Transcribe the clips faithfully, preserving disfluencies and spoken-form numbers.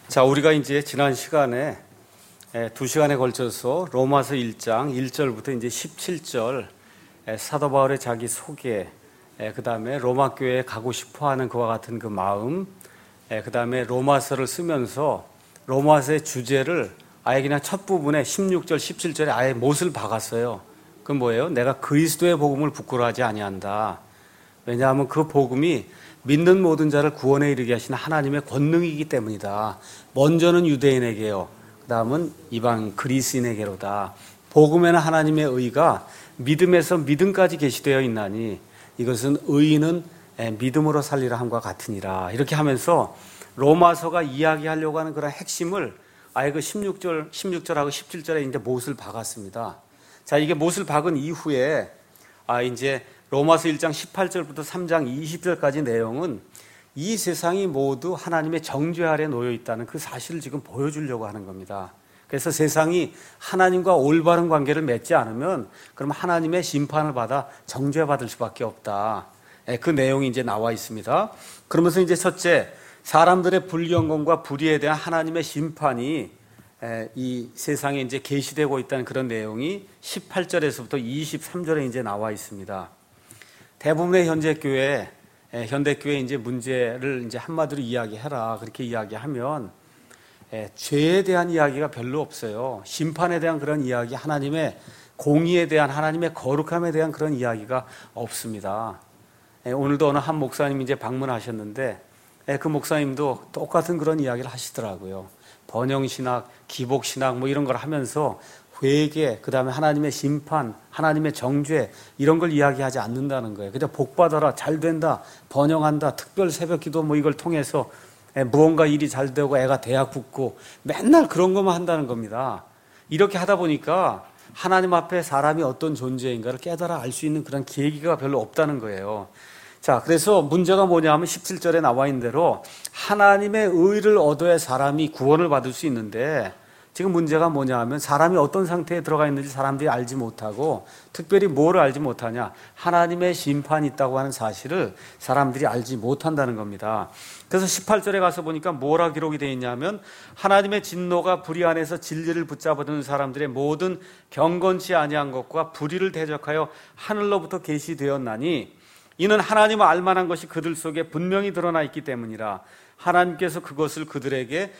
자, 우리가 이제 지난 시간에 두 시간에 걸쳐서 로마서 일 장 일 절부터 이제 십칠 절 사도 바울의 자기 소개, 그 다음에 로마 교회에 가고 싶어하는 그와 같은 그 마음, 그 다음에 로마서를 쓰면서 로마서의 주제를 아예 그냥 첫 부분에 십육 절, 십칠 절에 아예 못을 박았어요. 그건 뭐예요? 내가 그리스도의 복음을 부끄러워하지 아니한다. 왜냐하면 그 복음이 믿는 모든 자를 구원에 이르게 하시는 하나님의 권능이기 때문이다. 먼저는 유대인에게요, 그 다음은 이방 그리스인에게로다. 복음에는 하나님의 의가 믿음에서 믿음까지 계시되어 있나니 이것은 의인은 믿음으로 살리라 함과 같으니라. 이렇게 하면서 로마서가 이야기하려고 하는 그런 핵심을 아예 그 십육 절, 십육 절하고 십칠 절에 이제 못을 박았습니다. 자, 이게 못을 박은 이후에 아 이제 로마서 일 장 십팔 절부터 삼 장 이십 절까지 내용은 이 세상이 모두 하나님의 정죄 아래 놓여 있다는 그 사실을 지금 보여주려고 하는 겁니다. 그래서 세상이 하나님과 올바른 관계를 맺지 않으면 그럼 하나님의 심판을 받아 정죄받을 수밖에 없다. 그 내용이 이제 나와 있습니다. 그러면서 이제 첫째, 사람들의 불경건과 불의에 대한 하나님의 심판이 이 세상에 이제 계시되고 있다는 그런 내용이 십팔 절에서부터 이십삼 절에 이제 나와 있습니다. 대부분의 현재 교회, 현대 교회 이제 문제를 이제 한마디로 이야기해라. 그렇게 이야기하면 죄에 대한 이야기가 별로 없어요. 심판에 대한 그런 이야기, 하나님의 공의에 대한, 하나님의 거룩함에 대한 그런 이야기가 없습니다. 오늘도 어느 한 목사님이 이제 방문하셨는데 그 목사님도 똑같은 그런 이야기를 하시더라고요. 번영신학, 기복신학 뭐 이런 걸 하면서 회개, 그 다음에 하나님의 심판, 하나님의 정죄 이런 걸 이야기하지 않는다는 거예요. 그냥 복받아라, 잘 된다, 번영한다, 특별 새벽기도 뭐 이걸 통해서 무언가 일이 잘 되고 애가 대학 붙고 맨날 그런 것만 한다는 겁니다. 이렇게 하다 보니까 하나님 앞에 사람이 어떤 존재인가를 깨달아 알 수 있는 그런 계기가 별로 없다는 거예요. 자, 그래서 문제가 뭐냐 하면 십칠 절에 나와 있는 대로 하나님의 의를 얻어야 사람이 구원을 받을 수 있는데 지금 문제가 뭐냐 하면 사람이 어떤 상태에 들어가 있는지 사람들이 알지 못하고 특별히 뭐를 알지 못하냐, 하나님의 심판이 있다고 하는 사실을 사람들이 알지 못한다는 겁니다. 그래서 십팔 절에 가서 보니까 뭐라 기록이 되어 있냐면 하나님의 진노가 불의 안에서 진리를 붙잡아두는 사람들의 모든 경건치 아니한 것과 불의를 대적하여 하늘로부터 계시되었나니 이는 하나님을 알만한 것이 그들 속에 분명히 드러나 있기 때문이라. 하나님께서 그것을 그들에게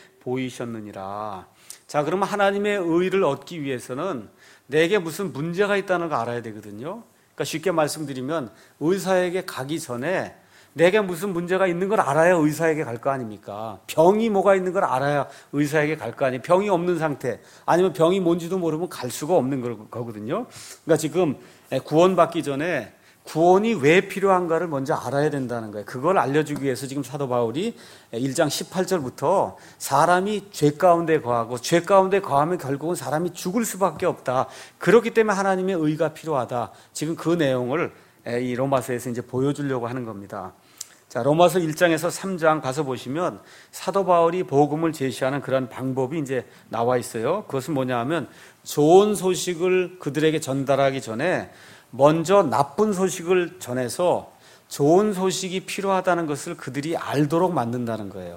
보이셨느니라. 자, 그러면 하나님의 의를 얻기 위해서는 내게 무슨 문제가 있다는 걸 알아야 되거든요. 그러니까 쉽게 말씀드리면 의사에게 가기 전에 내게 무슨 문제가 있는 걸 알아야 의사에게 갈 거 아닙니까? 병이 뭐가 있는 걸 알아야 의사에게 갈 거 아니에요. 병이 없는 상태, 아니면 병이 뭔지도 모르면 갈 수가 없는 거거든요. 그러니까 지금 구원받기 전에 구원이 왜 필요한가를 먼저 알아야 된다는 거예요. 그걸 알려주기 위해서 지금 사도 바울이 일 장 십팔 절부터 사람이 죄 가운데 거하고 죄 가운데 거하면 결국은 사람이 죽을 수밖에 없다. 그렇기 때문에 하나님의 의가 필요하다. 지금 그 내용을 이 로마서에서 이제 보여주려고 하는 겁니다. 자, 로마서 일 장에서 삼 장 가서 보시면 사도 바울이 복음을 제시하는 그런 방법이 이제 나와 있어요. 그것은 뭐냐 하면 좋은 소식을 그들에게 전달하기 전에 먼저 나쁜 소식을 전해서 좋은 소식이 필요하다는 것을 그들이 알도록 만든다는 거예요.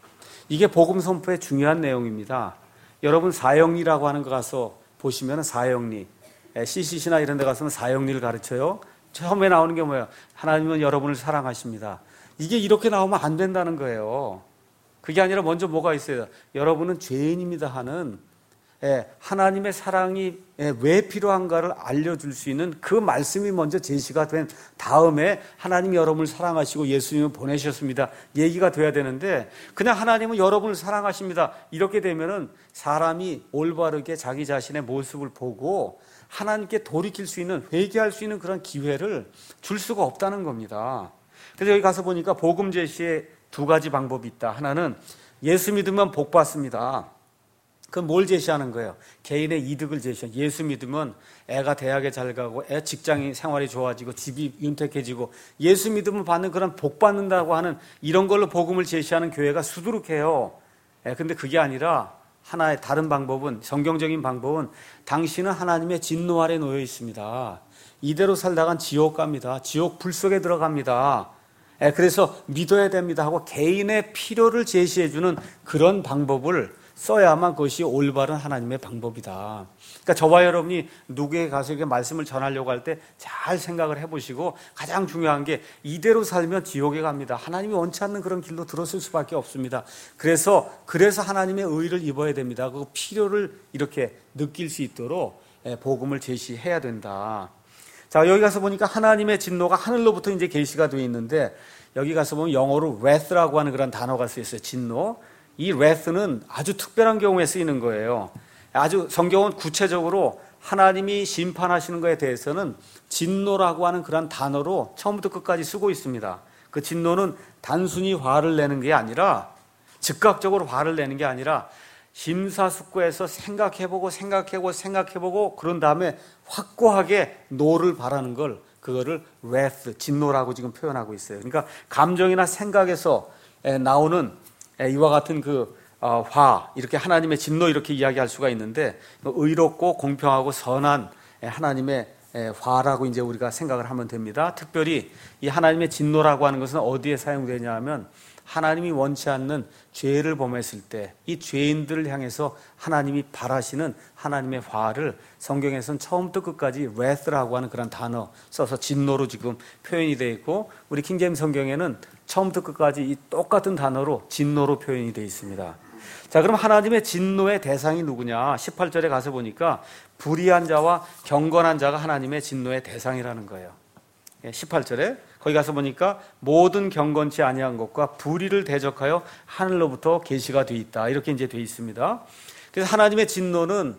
이게 복음 선포의 중요한 내용입니다. 여러분 사형리라고 하는 거 가서 보시면 사형리, 씨씨씨나 이런 데 가서는 사형리를 가르쳐요. 처음에 나오는 게 뭐예요? 하나님은 여러분을 사랑하십니다. 이게 이렇게 나오면 안 된다는 거예요. 그게 아니라 먼저 뭐가 있어요? 여러분은 죄인입니다 하는 하나님의 사랑이 왜 필요한가를 알려줄 수 있는 그 말씀이 먼저 제시가 된 다음에 하나님이 여러분을 사랑하시고 예수님을 보내셨습니다 얘기가 돼야 되는데, 그냥 하나님은 여러분을 사랑하십니다 이렇게 되면은 사람이 올바르게 자기 자신의 모습을 보고 하나님께 돌이킬 수 있는, 회개할 수 있는 그런 기회를 줄 수가 없다는 겁니다. 그래서 여기 가서 보니까 복음 제시에 두 가지 방법이 있다. 하나는 예수 믿으면 복 받습니다. 그건 뭘 제시하는 거예요? 개인의 이득을 제시하는. 예수 믿으면 애가 대학에 잘 가고 애 직장이 생활이 좋아지고 집이 윤택해지고 예수 믿으면 받는 그런 복 받는다고 하는 이런 걸로 복음을 제시하는 교회가 수두룩해요. 근데 그게 아니라 하나의 다른 방법은, 성경적인 방법은 당신은 하나님의 진노 아래 놓여 있습니다. 이대로 살다간 지옥 갑니다. 지옥 불 속에 들어갑니다. 그래서 믿어야 됩니다 하고 개인의 필요를 제시해주는 그런 방법을 써야만 그것이 올바른 하나님의 방법이다. 그러니까 저와 여러분이 누구에게 가서 이렇게 말씀을 전하려고 할 때 잘 생각을 해보시고, 가장 중요한 게 이대로 살면 지옥에 갑니다. 하나님이 원치 않는 그런 길로 들어설 수밖에 없습니다. 그래서 그래서 하나님의 의를 입어야 됩니다. 그 필요를 이렇게 느낄 수 있도록 복음을 제시해야 된다. 자, 여기 가서 보니까 하나님의 진노가 하늘로부터 이제 계시가 되어 있는데, 여기 가서 보면 영어로 wrath라고 하는 그런 단어가 쓰여 있어요. 진노. 이 wrath는 아주 특별한 경우에 쓰이는 거예요. 아주 성경은 구체적으로 하나님이 심판하시는 것에 대해서는 진노라고 하는 그런 단어로 처음부터 끝까지 쓰고 있습니다. 그 진노는 단순히 화를 내는 게 아니라, 즉각적으로 화를 내는 게 아니라 심사숙고해서 생각해보고 생각해보고 생각해보고 그런 다음에 확고하게 노를 바라는 걸, 그거를 wrath, 진노라고 지금 표현하고 있어요. 그러니까 감정이나 생각에서 나오는 이와 같은 그 화, 이렇게 하나님의 진노 이렇게 이야기할 수가 있는데, 의롭고 공평하고 선한 하나님의 화라고 이제 우리가 생각을 하면 됩니다. 특별히 이 하나님의 진노라고 하는 것은 어디에 사용되냐 하면, 하나님이 원치 않는 죄를 범했을 때 이 죄인들을 향해서 하나님이 바라시는 하나님의 화를 성경에서는 처음부터 끝까지 wrath라고 하는 그런 단어 써서 진노로 지금 표현이 되어 있고, 우리 킹제임스 성경에는 처음부터 끝까지 이 똑같은 단어로 진노로 표현이 되어 있습니다. 자, 그럼 하나님의 진노의 대상이 누구냐? 십팔 절에 가서 보니까 불의한 자와 경건한 자가 하나님의 진노의 대상이라는 거예요. 십팔 절에 거기 가서 보니까 모든 경건치 아니한 것과 불의를 대적하여 하늘로부터 계시가 되어 있다, 이렇게 이제 되어 있습니다. 그래서 하나님의 진노는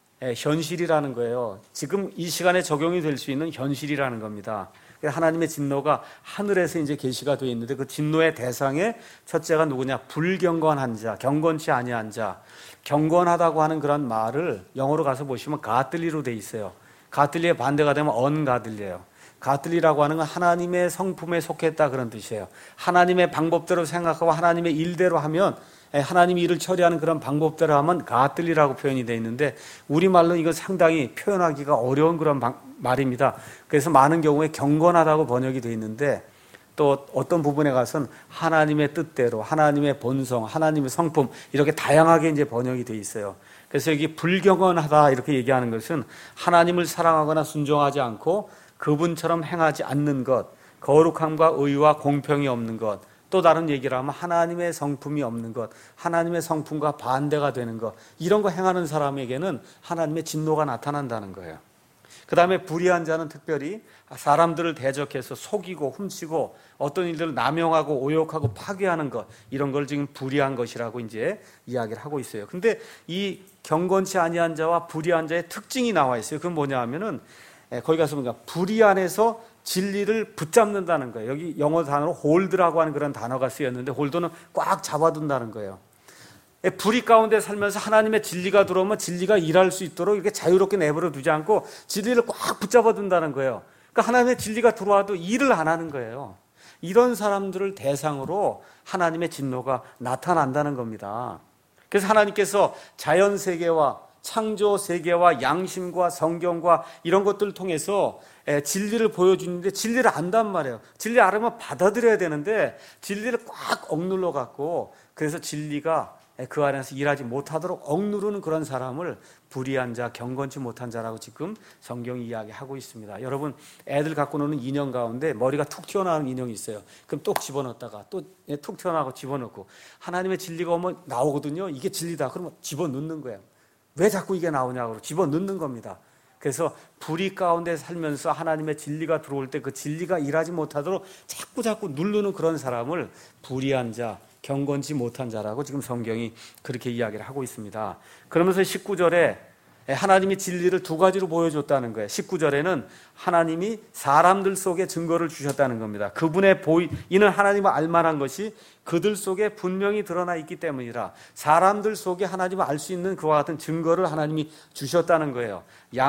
현실이라는 거예요. 지금 이 시간에 적용이 될 수 있는 현실이라는 겁니다. 하나님의 진노가 하늘에서 이제 계시가 되어 있는데, 그 진노의 대상의 첫째가 누구냐? 불경건한 자, 경건치 아니한 자. 경건하다고 하는 그런 말을 영어로 가서 보시면 가들리로 되어 있어요. 가들리의 반대가 되면 언가들리예요. 가들리라고 하는 건 하나님의 성품에 속했다, 그런 뜻이에요. 하나님의 방법대로 생각하고 하나님의 일대로 하면, 하나님이 일을 처리하는 그런 방법대로 하면 가들리라고 표현이 되어 있는데, 우리말로 이거 상당히 표현하기가 어려운 그런 방, 말입니다. 그래서 많은 경우에 경건하다고 번역이 되어 있는데, 또 어떤 부분에 가서는 하나님의 뜻대로, 하나님의 본성, 하나님의 성품, 이렇게 다양하게 이제 번역이 되어 있어요. 그래서 여기 불경건하다 이렇게 얘기하는 것은 하나님을 사랑하거나 순종하지 않고 그분처럼 행하지 않는 것, 거룩함과 의와 공평이 없는 것, 또 다른 얘기를 하면 하나님의 성품이 없는 것, 하나님의 성품과 반대가 되는 것, 이런 거 행하는 사람에게는 하나님의 진노가 나타난다는 거예요. 그 다음에 불의한 자는 특별히 사람들을 대적해서 속이고 훔치고 어떤 일들을 남용하고 오욕하고 파괴하는 것, 이런 걸 지금 불의한 것이라고 이제 이야기를 하고 있어요. 근데 이 경건치 아니한 자와 불의한 자의 특징이 나와 있어요. 그건 뭐냐 하면은, 거기 가서 보니까 불의안에서 진리를 붙잡는다는 거예요. 여기 영어 단어로 홀드라고 하는 그런 단어가 쓰였는데, 홀드는 꽉 잡아둔다는 거예요. 불의 가운데 살면서 하나님의 진리가 들어오면 진리가 일할 수 있도록 이렇게 자유롭게 내버려 두지 않고 진리를 꽉 붙잡아둔다는 거예요. 그러니까 하나님의 진리가 들어와도 일을 안 하는 거예요. 이런 사람들을 대상으로 하나님의 진노가 나타난다는 겁니다. 그래서 하나님께서 자연 세계와 창조 세계와 양심과 성경과 이런 것들을 통해서 진리를 보여주는데, 진리를 안단 말이에요. 진리를 알으면 받아들여야 되는데 진리를 꽉 억눌러 갖고, 그래서 진리가 그 안에서 일하지 못하도록 억누르는 그런 사람을 불의한 자, 경건치 못한 자라고 지금 성경이 이야기하고 있습니다. 여러분, 애들 갖고 노는 인형 가운데 머리가 툭 튀어나오는 인형이 있어요. 그럼 또 집어넣었다가 또 툭 튀어나오고 집어넣고, 하나님의 진리가 오면 나오거든요. 이게 진리다. 그러면 집어넣는 거예요. 왜 자꾸 이게 나오냐고 집어넣는 겁니다. 그래서 불의 가운데 살면서 하나님의 진리가 들어올 때 그 진리가 일하지 못하도록 자꾸 자꾸 누르는 그런 사람을 불의한 자, 경건치 못한 자라고 지금 성경이 그렇게 이야기를 하고 있습니다. 그러면서 십구 절에 하나님이 진리를 두 가지로 보여줬다는 거예요. 십구 절에는 하나님이 사람들 속에 증거를 주셨다는 겁니다. 그분의 보이, 이는 하나님을 알만한 것이 그들 속에 분명히 드러나 있기 때문이라, 사람들 속에 하나님을 알 수 있는 그와 같은 증거를 하나님이 주셨다는 거예요.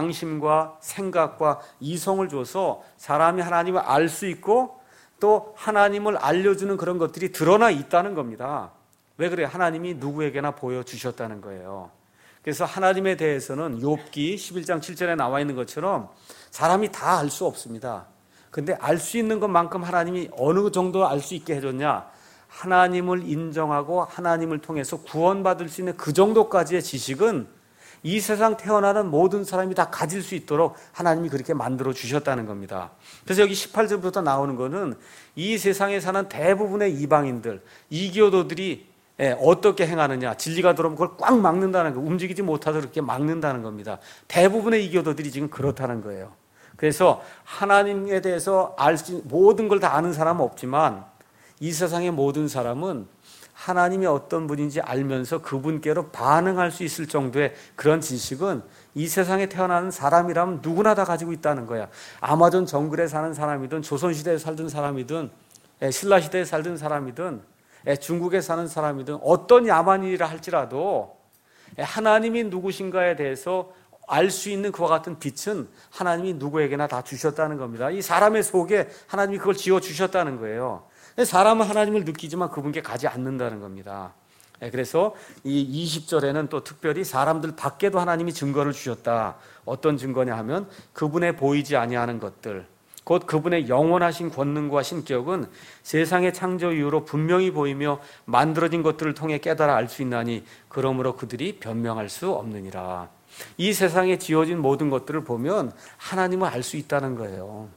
양심과 생각과 이성을 줘서 사람이 하나님을 알 수 있고 또 하나님을 알려주는 그런 것들이 드러나 있다는 겁니다. 왜 그래요? 하나님이 누구에게나 보여주셨다는 거예요. 그래서 하나님에 대해서는 욥기 십일 장 칠 절에 나와 있는 것처럼 사람이 다 알 수 없습니다. 근데 알 수 있는 것만큼 하나님이 어느 정도 알 수 있게 해줬냐? 하나님을 인정하고 하나님을 통해서 구원받을 수 있는 그 정도까지의 지식은 이 세상 태어나는 모든 사람이 다 가질 수 있도록 하나님이 그렇게 만들어 주셨다는 겁니다. 그래서 여기 십팔 절부터 나오는 거는 이 세상에 사는 대부분의 이방인들, 이교도들이 어떻게 행하느냐, 진리가 들어오면 그걸 꽉 막는다는 거, 움직이지 못하도록 그렇게 막는다는 겁니다. 대부분의 이교도들이 지금 그렇다는 거예요. 그래서 하나님에 대해서 알 수, 모든 걸 다 아는 사람은 없지만 이 세상의 모든 사람은 하나님이 어떤 분인지 알면서 그분께로 반응할 수 있을 정도의 그런 지식은 이 세상에 태어나는 사람이라면 누구나 다 가지고 있다는 거야. 아마존 정글에 사는 사람이든 조선시대에 살던 사람이든 신라시대에 살던 사람이든 중국에 사는 사람이든 어떤 야만인이라 할지라도 하나님이 누구신가에 대해서 알 수 있는 그와 같은 빛은 하나님이 누구에게나 다 주셨다는 겁니다. 이 사람의 속에 하나님이 그걸 지어주셨다는 거예요. 사람은 하나님을 느끼지만 그분께 가지 않는다는 겁니다. 그래서 이 이십 절에는 또 특별히 사람들 밖에도 하나님이 증거를 주셨다. 어떤 증거냐 하면 그분의 보이지 아니하는 것들, 곧 그분의 영원하신 권능과 신격은 세상의 창조 이후로 분명히 보이며 만들어진 것들을 통해 깨달아 알 수 있나니 그러므로 그들이 변명할 수 없느니라. 이 세상에 지어진 모든 것들을 보면 하나님을 알 수 있다는 거예요.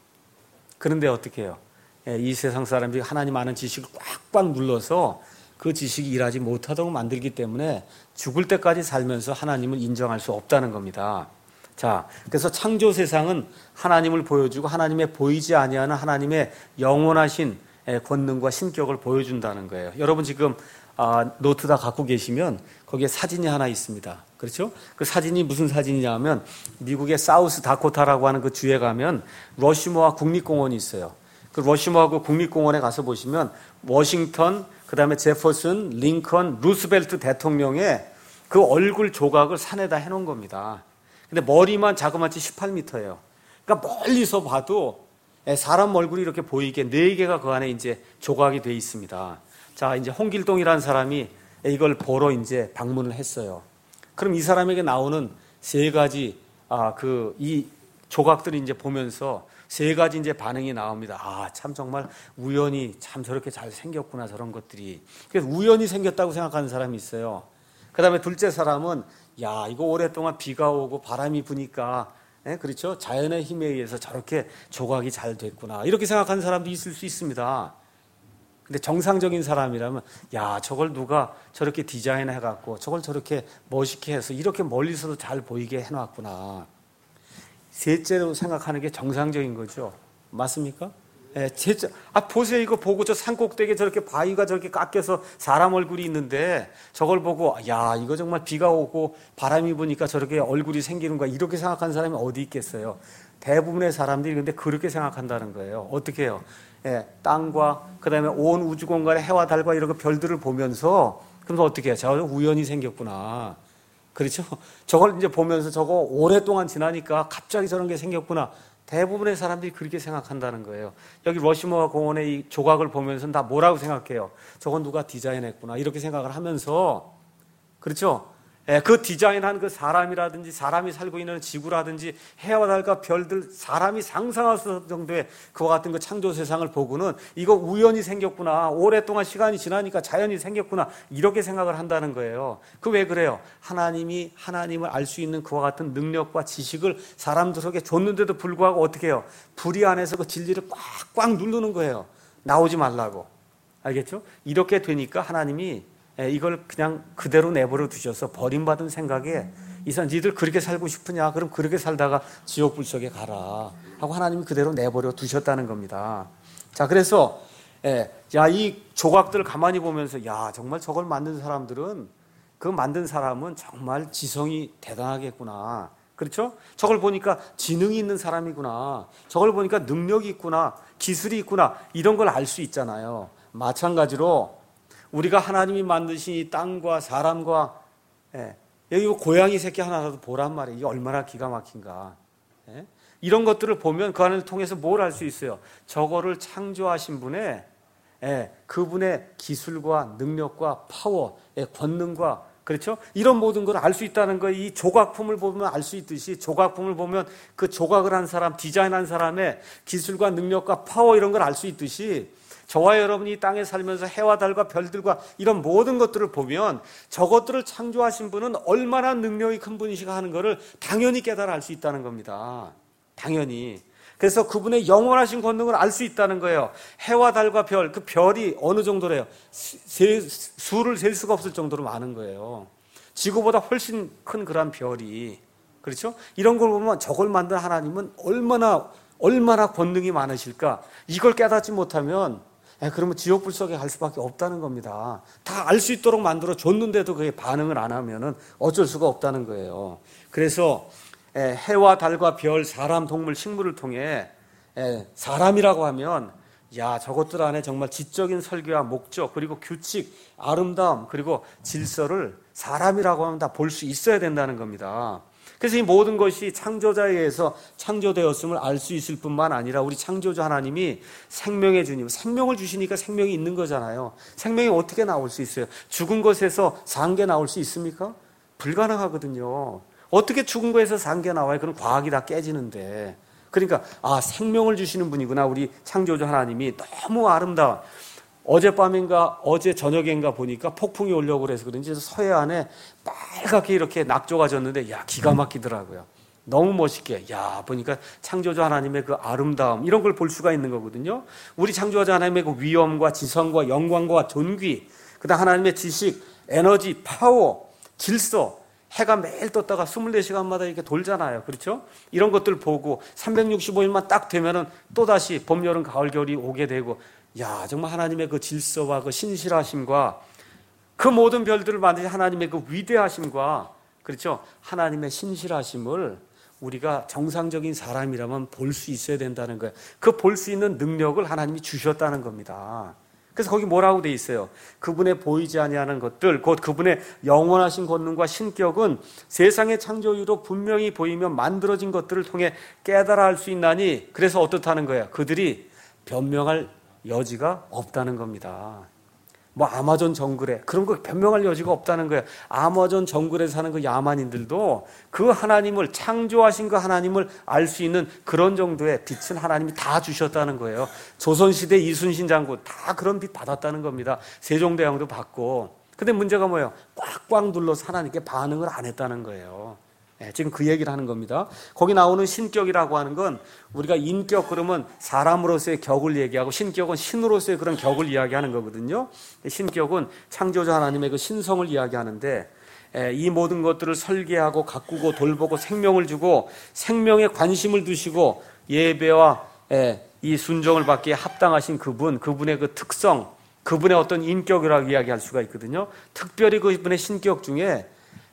그런데 어떻게 해요? 이 세상 사람들이 하나님 아는 지식을 꽉꽉 눌러서 그 지식이 일하지 못하도록 만들기 때문에 죽을 때까지 살면서 하나님을 인정할 수 없다는 겁니다. 자, 그래서 창조 세상은 하나님을 보여주고 하나님의 보이지 아니하는 하나님의 영원하신 권능과 신격을 보여준다는 거예요. 여러분 지금 노트 다 갖고 계시면 거기에 사진이 하나 있습니다. 그렇죠? 그 사진이 무슨 사진이냐 하면 미국의 사우스 다코타라고 하는 그 주에 가면 러시모아 국립공원이 있어요. 그 러시모아 국립공원에 가서 보시면 워싱턴, 그 다음에 제퍼슨, 링컨, 루스벨트 대통령의 그 얼굴 조각을 산에다 해놓은 겁니다. 근데 머리만 자그마치 십팔 미터예요. 그러니까 멀리서 봐도 사람 얼굴이 이렇게 보이게 네 개가 그 안에 이제 조각이 돼 있습니다. 자, 이제 홍길동이라는 사람이 이걸 보러 이제 방문을 했어요. 그럼 이 사람에게 나오는 세 가지, 아, 그, 이 조각들을 이제 보면서 세 가지 이제 반응이 나옵니다. 아, 참 정말 우연히 참 저렇게 잘 생겼구나, 저런 것들이. 그래서 우연히 생겼다고 생각하는 사람이 있어요. 그 다음에 둘째 사람은, 야, 이거 오랫동안 비가 오고 바람이 부니까, 예, 그렇죠? 자연의 힘에 의해서 저렇게 조각이 잘 됐구나. 이렇게 생각하는 사람도 있을 수 있습니다. 근데 정상적인 사람이라면, 야, 저걸 누가 저렇게 디자인해갖고, 저걸 저렇게 멋있게 해서 이렇게 멀리서도 잘 보이게 해놨구나. 셋째로 생각하는 게 정상적인 거죠. 맞습니까? 예, 셋째, 아, 보세요. 이거 보고 저 산꼭대기에 저렇게 바위가 저렇게 깎여서 사람 얼굴이 있는데 저걸 보고, 야, 이거 정말 비가 오고 바람이 부니까 저렇게 얼굴이 생기는 거야. 이렇게 생각하는 사람이 어디 있겠어요? 대부분의 사람들이 근데 그렇게 생각한다는 거예요. 어떻게 해요? 예, 땅과 그 다음에 온 우주 공간의 해와 달과 이런 별들을 보면서 그럼 어떻게 해요? 저 우연히 생겼구나. 그렇죠? 저걸 이제 보면서 저거 오랫동안 지나니까 갑자기 저런 게 생겼구나. 대부분의 사람들이 그렇게 생각한다는 거예요. 여기 러시모아 공원의 이 조각을 보면서 다 뭐라고 생각해요? 저건 누가 디자인했구나. 이렇게 생각을 하면서, 그렇죠? 예, 그 디자인한 그 사람이라든지 사람이 살고 있는 지구라든지 해와 달과 별들, 사람이 상상할 수 없을 정도의 그와 같은 그 창조 세상을 보고는 이거 우연히 생겼구나. 오랫동안 시간이 지나니까 자연이 생겼구나. 이렇게 생각을 한다는 거예요. 그 왜 그래요? 하나님이 하나님을 알 수 있는 그와 같은 능력과 지식을 사람들에게 줬는데도 불구하고 어떻게 해요? 불의 안에서 그 진리를 꽉꽉 누르는 거예요. 나오지 말라고. 알겠죠? 이렇게 되니까 하나님이 이걸 그냥 그대로 내버려 두셔서 버림받은 생각에 이 사람 니들 그렇게 살고 싶으냐? 그럼 그렇게 살다가 지옥 불속에 가라 하고 하나님이 그대로 내버려 두셨다는 겁니다. 자, 그래서 예, 야, 이 조각들을 가만히 보면서 야, 정말 저걸 만든 사람들은 그 만든 사람은 정말 지성이 대단하겠구나. 그렇죠? 저걸 보니까 지능이 있는 사람이구나. 저걸 보니까 능력이 있구나. 기술이 있구나. 이런 걸 알 수 있잖아요. 마찬가지로 우리가 하나님이 만드신 이 땅과 사람과, 예, 여기 고양이 새끼 하나라도 보란 말이에요. 이게 얼마나 기가 막힌가. 예? 이런 것들을 보면 그 안을 통해서 뭘 알 수 있어요? 저거를 창조하신 분의, 예, 그분의 기술과 능력과 파워, 예, 권능과 그 그렇죠? 이런 모든 걸 알 수 있다는 거예요. 이 조각품을 보면 알 수 있듯이 조각품을 보면 그 조각을 한 사람, 디자인한 사람의 기술과 능력과 파워 이런 걸 알 수 있듯이 저와 여러분이 이 땅에 살면서 해와 달과 별들과 이런 모든 것들을 보면 저것들을 창조하신 분은 얼마나 능력이 큰 분이시가 하는 것을 당연히 깨달아 알 수 있다는 겁니다. 당연히. 그래서 그분의 영원하신 권능을 알 수 있다는 거예요. 해와 달과 별, 그 별이 어느 정도래요? 세, 수를 셀 수가 없을 정도로 많은 거예요. 지구보다 훨씬 큰 그런 별이. 그렇죠? 이런 걸 보면 저걸 만든 하나님은 얼마나, 얼마나 권능이 많으실까? 이걸 깨닫지 못하면 그러면 지옥불 속에 갈 수밖에 없다는 겁니다. 다 알 수 있도록 만들어 줬는데도 그게 반응을 안 하면은 어쩔 수가 없다는 거예요. 그래서 해와 달과 별, 사람, 동물, 식물을 통해 사람이라고 하면 야 저것들 안에 정말 지적인 설계와 목적 그리고 규칙, 아름다움 그리고 질서를 사람이라고 하면 다 볼 수 있어야 된다는 겁니다. 그래서 이 모든 것이 창조자에 의해서 창조되었음을 알 수 있을 뿐만 아니라 우리 창조주 하나님이 생명의 주님, 생명을 주시니까 생명이 있는 거잖아요. 생명이 어떻게 나올 수 있어요? 죽은 것에서 산 게 나올 수 있습니까? 불가능하거든요. 어떻게 죽은 것에서 산 게 나와요? 그럼 과학이 다 깨지는데. 그러니까 아 생명을 주시는 분이구나. 우리 창조주 하나님이 너무 아름다워. 어젯밤인가 어제 저녁인가 보니까 폭풍이 오려고 그래서 그런지 서해안에 빨갛게 이렇게 낙조가 졌는데 야 기가 막히더라고요. 너무 멋있게 야 보니까 창조주 하나님의 그 아름다움 이런 걸 볼 수가 있는 거거든요. 우리 창조주 하나님의 그 위엄과 지성과 영광과 존귀 그다음 하나님의 지식, 에너지, 파워, 질서 해가 매일 떴다가 이십사 시간마다 이렇게 돌잖아요. 그렇죠? 이런 것들 보고 삼백육십오 일만 딱 되면은 또다시 봄, 여름, 가을, 겨울이 오게 되고 야, 정말 하나님의 그 질서와 그 신실하심과 그 모든 별들을 만드신 하나님의 그 위대하심과 그렇죠? 하나님의 신실하심을 우리가 정상적인 사람이라면 볼 수 있어야 된다는 거예요. 그 볼 수 있는 능력을 하나님이 주셨다는 겁니다. 그래서 거기 뭐라고 돼 있어요? 그분의 보이지 아니하는 것들, 곧 그분의 영원하신 권능과 신격은 세상의 창조 이후로 분명히 보이며 만들어진 것들을 통해 깨달아 알 수 있나니 그래서 어떻다는 거예요? 그들이 변명할 여지가 없다는 겁니다. 뭐 아마존 정글에 그런 거 변명할 여지가 없다는 거예요. 아마존 정글에 사는 그 야만인들도 그 하나님을 창조하신 그 하나님을 알 수 있는 그런 정도의 빛은 하나님이 다 주셨다는 거예요. 조선시대 이순신 장군 다 그런 빛 받았다는 겁니다. 세종대왕도 받고. 근데 문제가 뭐예요? 꽉꽉 눌러서 하나님께 반응을 안 했다는 거예요. 네, 지금 그 얘기를 하는 겁니다. 거기 나오는 신격이라고 하는 건 우리가 인격 그러면 사람으로서의 격을 얘기하고 신격은 신으로서의 그런 격을 이야기하는 거거든요. 신격은 창조자 하나님의 그 신성을 이야기하는데 이 모든 것들을 설계하고 가꾸고 돌보고 생명을 주고 생명에 관심을 두시고 예배와 이 순종을 받기에 합당하신 그분, 그분의 그 특성, 그분의 어떤 인격이라고 이야기할 수가 있거든요. 특별히 그분의 신격 중에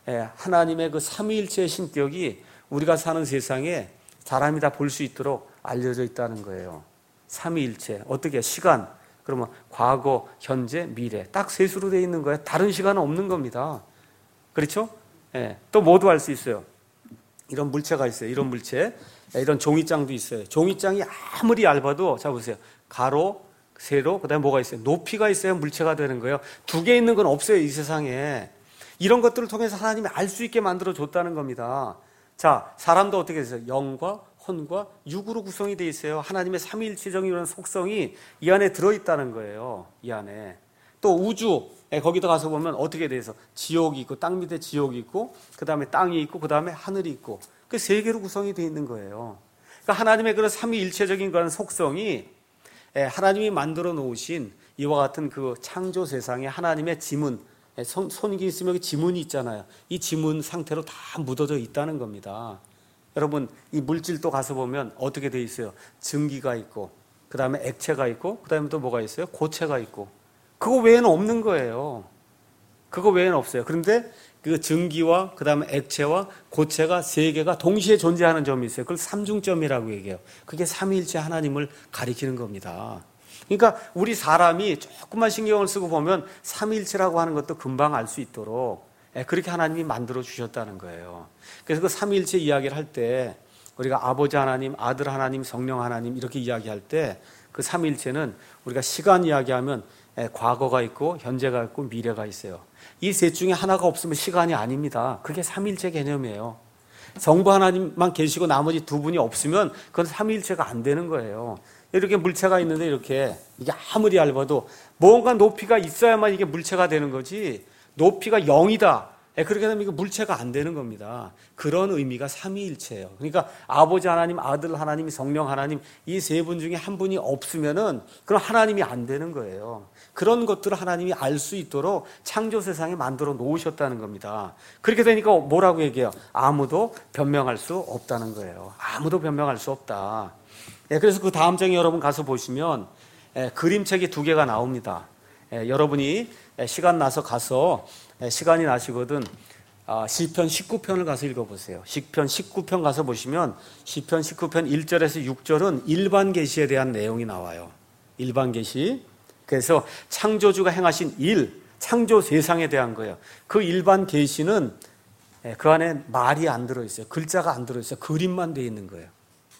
하나님의 그 삼위일체의 신격이 우리가 사는 세상에 사람이 다 볼 수 있도록 알려져 있다는 거예요. 삼위일체. 어떻게? 시간. 그러면 과거, 현재, 미래. 딱 셋으로 되어 있는 거예요. 다른 시간은 없는 겁니다. 그렇죠? 예. 또 뭐도 알 수 있어요. 이런 물체가 있어요. 이런 물체. 이런 종이장도 있어요. 종이장이 아무리 얇아도 자 보세요. 가로, 세로, 그다음에 뭐가 있어요? 높이가 있어야 물체가 되는 거예요. 두 개 있는 건 없어요. 이 세상에. 이런 것들을 통해서 하나님이 알 수 있게 만들어 줬다는 겁니다. 자, 사람도 어떻게 됐어요? 영과 혼과 육으로 구성이 되어 있어요. 하나님의 삼위일체적인 이런 속성이 이 안에 들어있다는 거예요. 이 안에. 또 우주, 거기다 가서 보면 어떻게 돼서 지옥이 있고 땅 밑에 지옥이 있고 그 다음에 땅이 있고 그 다음에 하늘이 있고 그 세 개로 구성이 되어 있는 거예요. 그러니까 하나님의 그런 삼위일체적인 그런 속성이 하나님이 만들어 놓으신 이와 같은 그 창조 세상에 하나님의 지문, 손, 손이 있으면 여기 지문이 있잖아요. 이 지문 상태로 다 묻어져 있다는 겁니다. 여러분 이 물질도 가서 보면 어떻게 돼 있어요? 증기가 있고 그 다음에 액체가 있고 그 다음에 또 뭐가 있어요? 고체가 있고 그거 외에는 없는 거예요. 그거 외에는 없어요. 그런데 그 증기와 그 다음에 액체와 고체가 세 개가 동시에 존재하는 점이 있어요. 그걸 삼중점이라고 얘기해요. 그게 삼위일체 하나님을 가리키는 겁니다. 그러니까 우리 사람이 조금만 신경을 쓰고 보면 삼위일체라고 하는 것도 금방 알 수 있도록 그렇게 하나님이 만들어 주셨다는 거예요. 그래서 그 삼위일체 이야기를 할 때 우리가 아버지 하나님, 아들 하나님, 성령 하나님 이렇게 이야기할 때 그 삼위일체는 우리가 시간 이야기하면 예, 과거가 있고 현재가 있고 미래가 있어요. 이 셋 중에 하나가 없으면 시간이 아닙니다. 그게 삼위일체 개념이에요. 성부 하나님만 계시고 나머지 두 분이 없으면 그건 삼위일체가 안 되는 거예요. 이렇게 물체가 있는데 이렇게 이게 아무리 얇아도 뭔가 높이가 있어야만 이게 물체가 되는 거지, 높이가 영이다, 그렇게 되면 이게 물체가 안 되는 겁니다. 그런 의미가 삼위일체예요. 그러니까 아버지 하나님, 아들 하나님, 성령 하나님, 이 세 분 중에 한 분이 없으면은 그럼 하나님이 안 되는 거예요. 그런 것들을 하나님이 알 수 있도록 창조 세상에 만들어 놓으셨다는 겁니다. 그렇게 되니까 뭐라고 얘기해요? 아무도 변명할 수 없다는 거예요. 아무도 변명할 수 없다. 예, 그래서 그 다음 장에 여러분 가서 보시면 예, 그림책이 두 개가 나옵니다. 예, 여러분이 시간 나서 가서 예, 시간이 나시거든 아, 시편 십구 편을 가서 읽어보세요. 시편 십구 편 가서 보시면 시편 십구 편 일 절에서 육 절은 일반 계시에 대한 내용이 나와요. 일반 계시. 그래서 창조주가 행하신 일, 창조 세상에 대한 거예요. 그 일반 계시는 예, 그 안에 말이 안 들어있어요. 글자가 안 들어있어요. 그림만 돼 있는 거예요.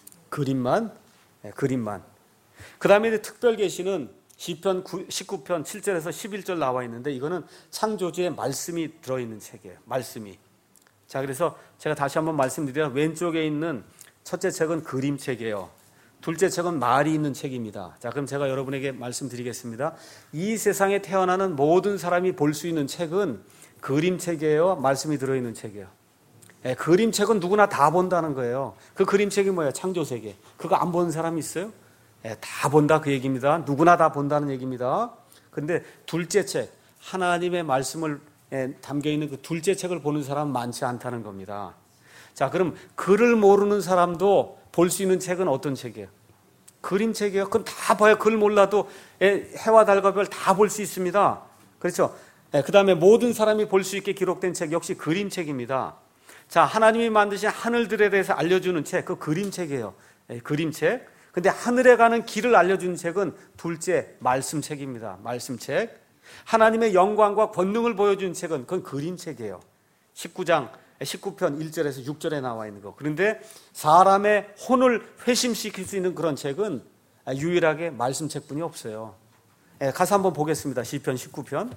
그림만, 예, 그림만. 그 다음에 특별 계시는 시편 십구 편 칠 절에서 십일 절 나와 있는데 이거는 창조주의 말씀이 들어있는 책이에요. 말씀이. 자, 그래서 제가 다시 한번 말씀드리면 왼쪽에 있는 첫째 책은 그림책이에요. 둘째 책은 말이 있는 책입니다. 자, 그럼 제가 여러분에게 말씀드리겠습니다. 이 세상에 태어나는 모든 사람이 볼 수 있는 책은 그림책이에요? 말씀이 들어있는 책이에요? 예, 그림책은 누구나 다 본다는 거예요. 그 그림책이 뭐예요? 창조세계. 그거 안 보는 사람이 있어요? 예, 다 본다 그 얘기입니다. 누구나 다 본다는 얘기입니다. 그런데 둘째 책, 하나님의 말씀을 예, 담겨있는 그 둘째 책을 보는 사람은 많지 않다는 겁니다. 자, 그럼 글을 모르는 사람도 볼 수 있는 책은 어떤 책이에요? 그림책이에요. 그럼 다 봐요. 글 몰라도 예, 해와 달과 별 다 볼 수 있습니다. 그렇죠? 예, 그 다음에 모든 사람이 볼 수 있게 기록된 책 역시 그림책입니다. 자, 하나님이 만드신 하늘들에 대해서 알려주는 책, 그 그림책이에요. 예, 그림책. 근데 하늘에 가는 길을 알려주는 책은 둘째 말씀책입니다. 말씀책. 하나님의 영광과 권능을 보여주는 책은 그건 그림책이에요. 십구 장 십구 편 일 절에서 육 절에 나와 있는 거. 그런데 사람의 혼을 회심시킬 수 있는 그런 책은 유일하게 말씀책뿐이 없어요. 예, 가서 한번 보겠습니다. 시편 십구 편.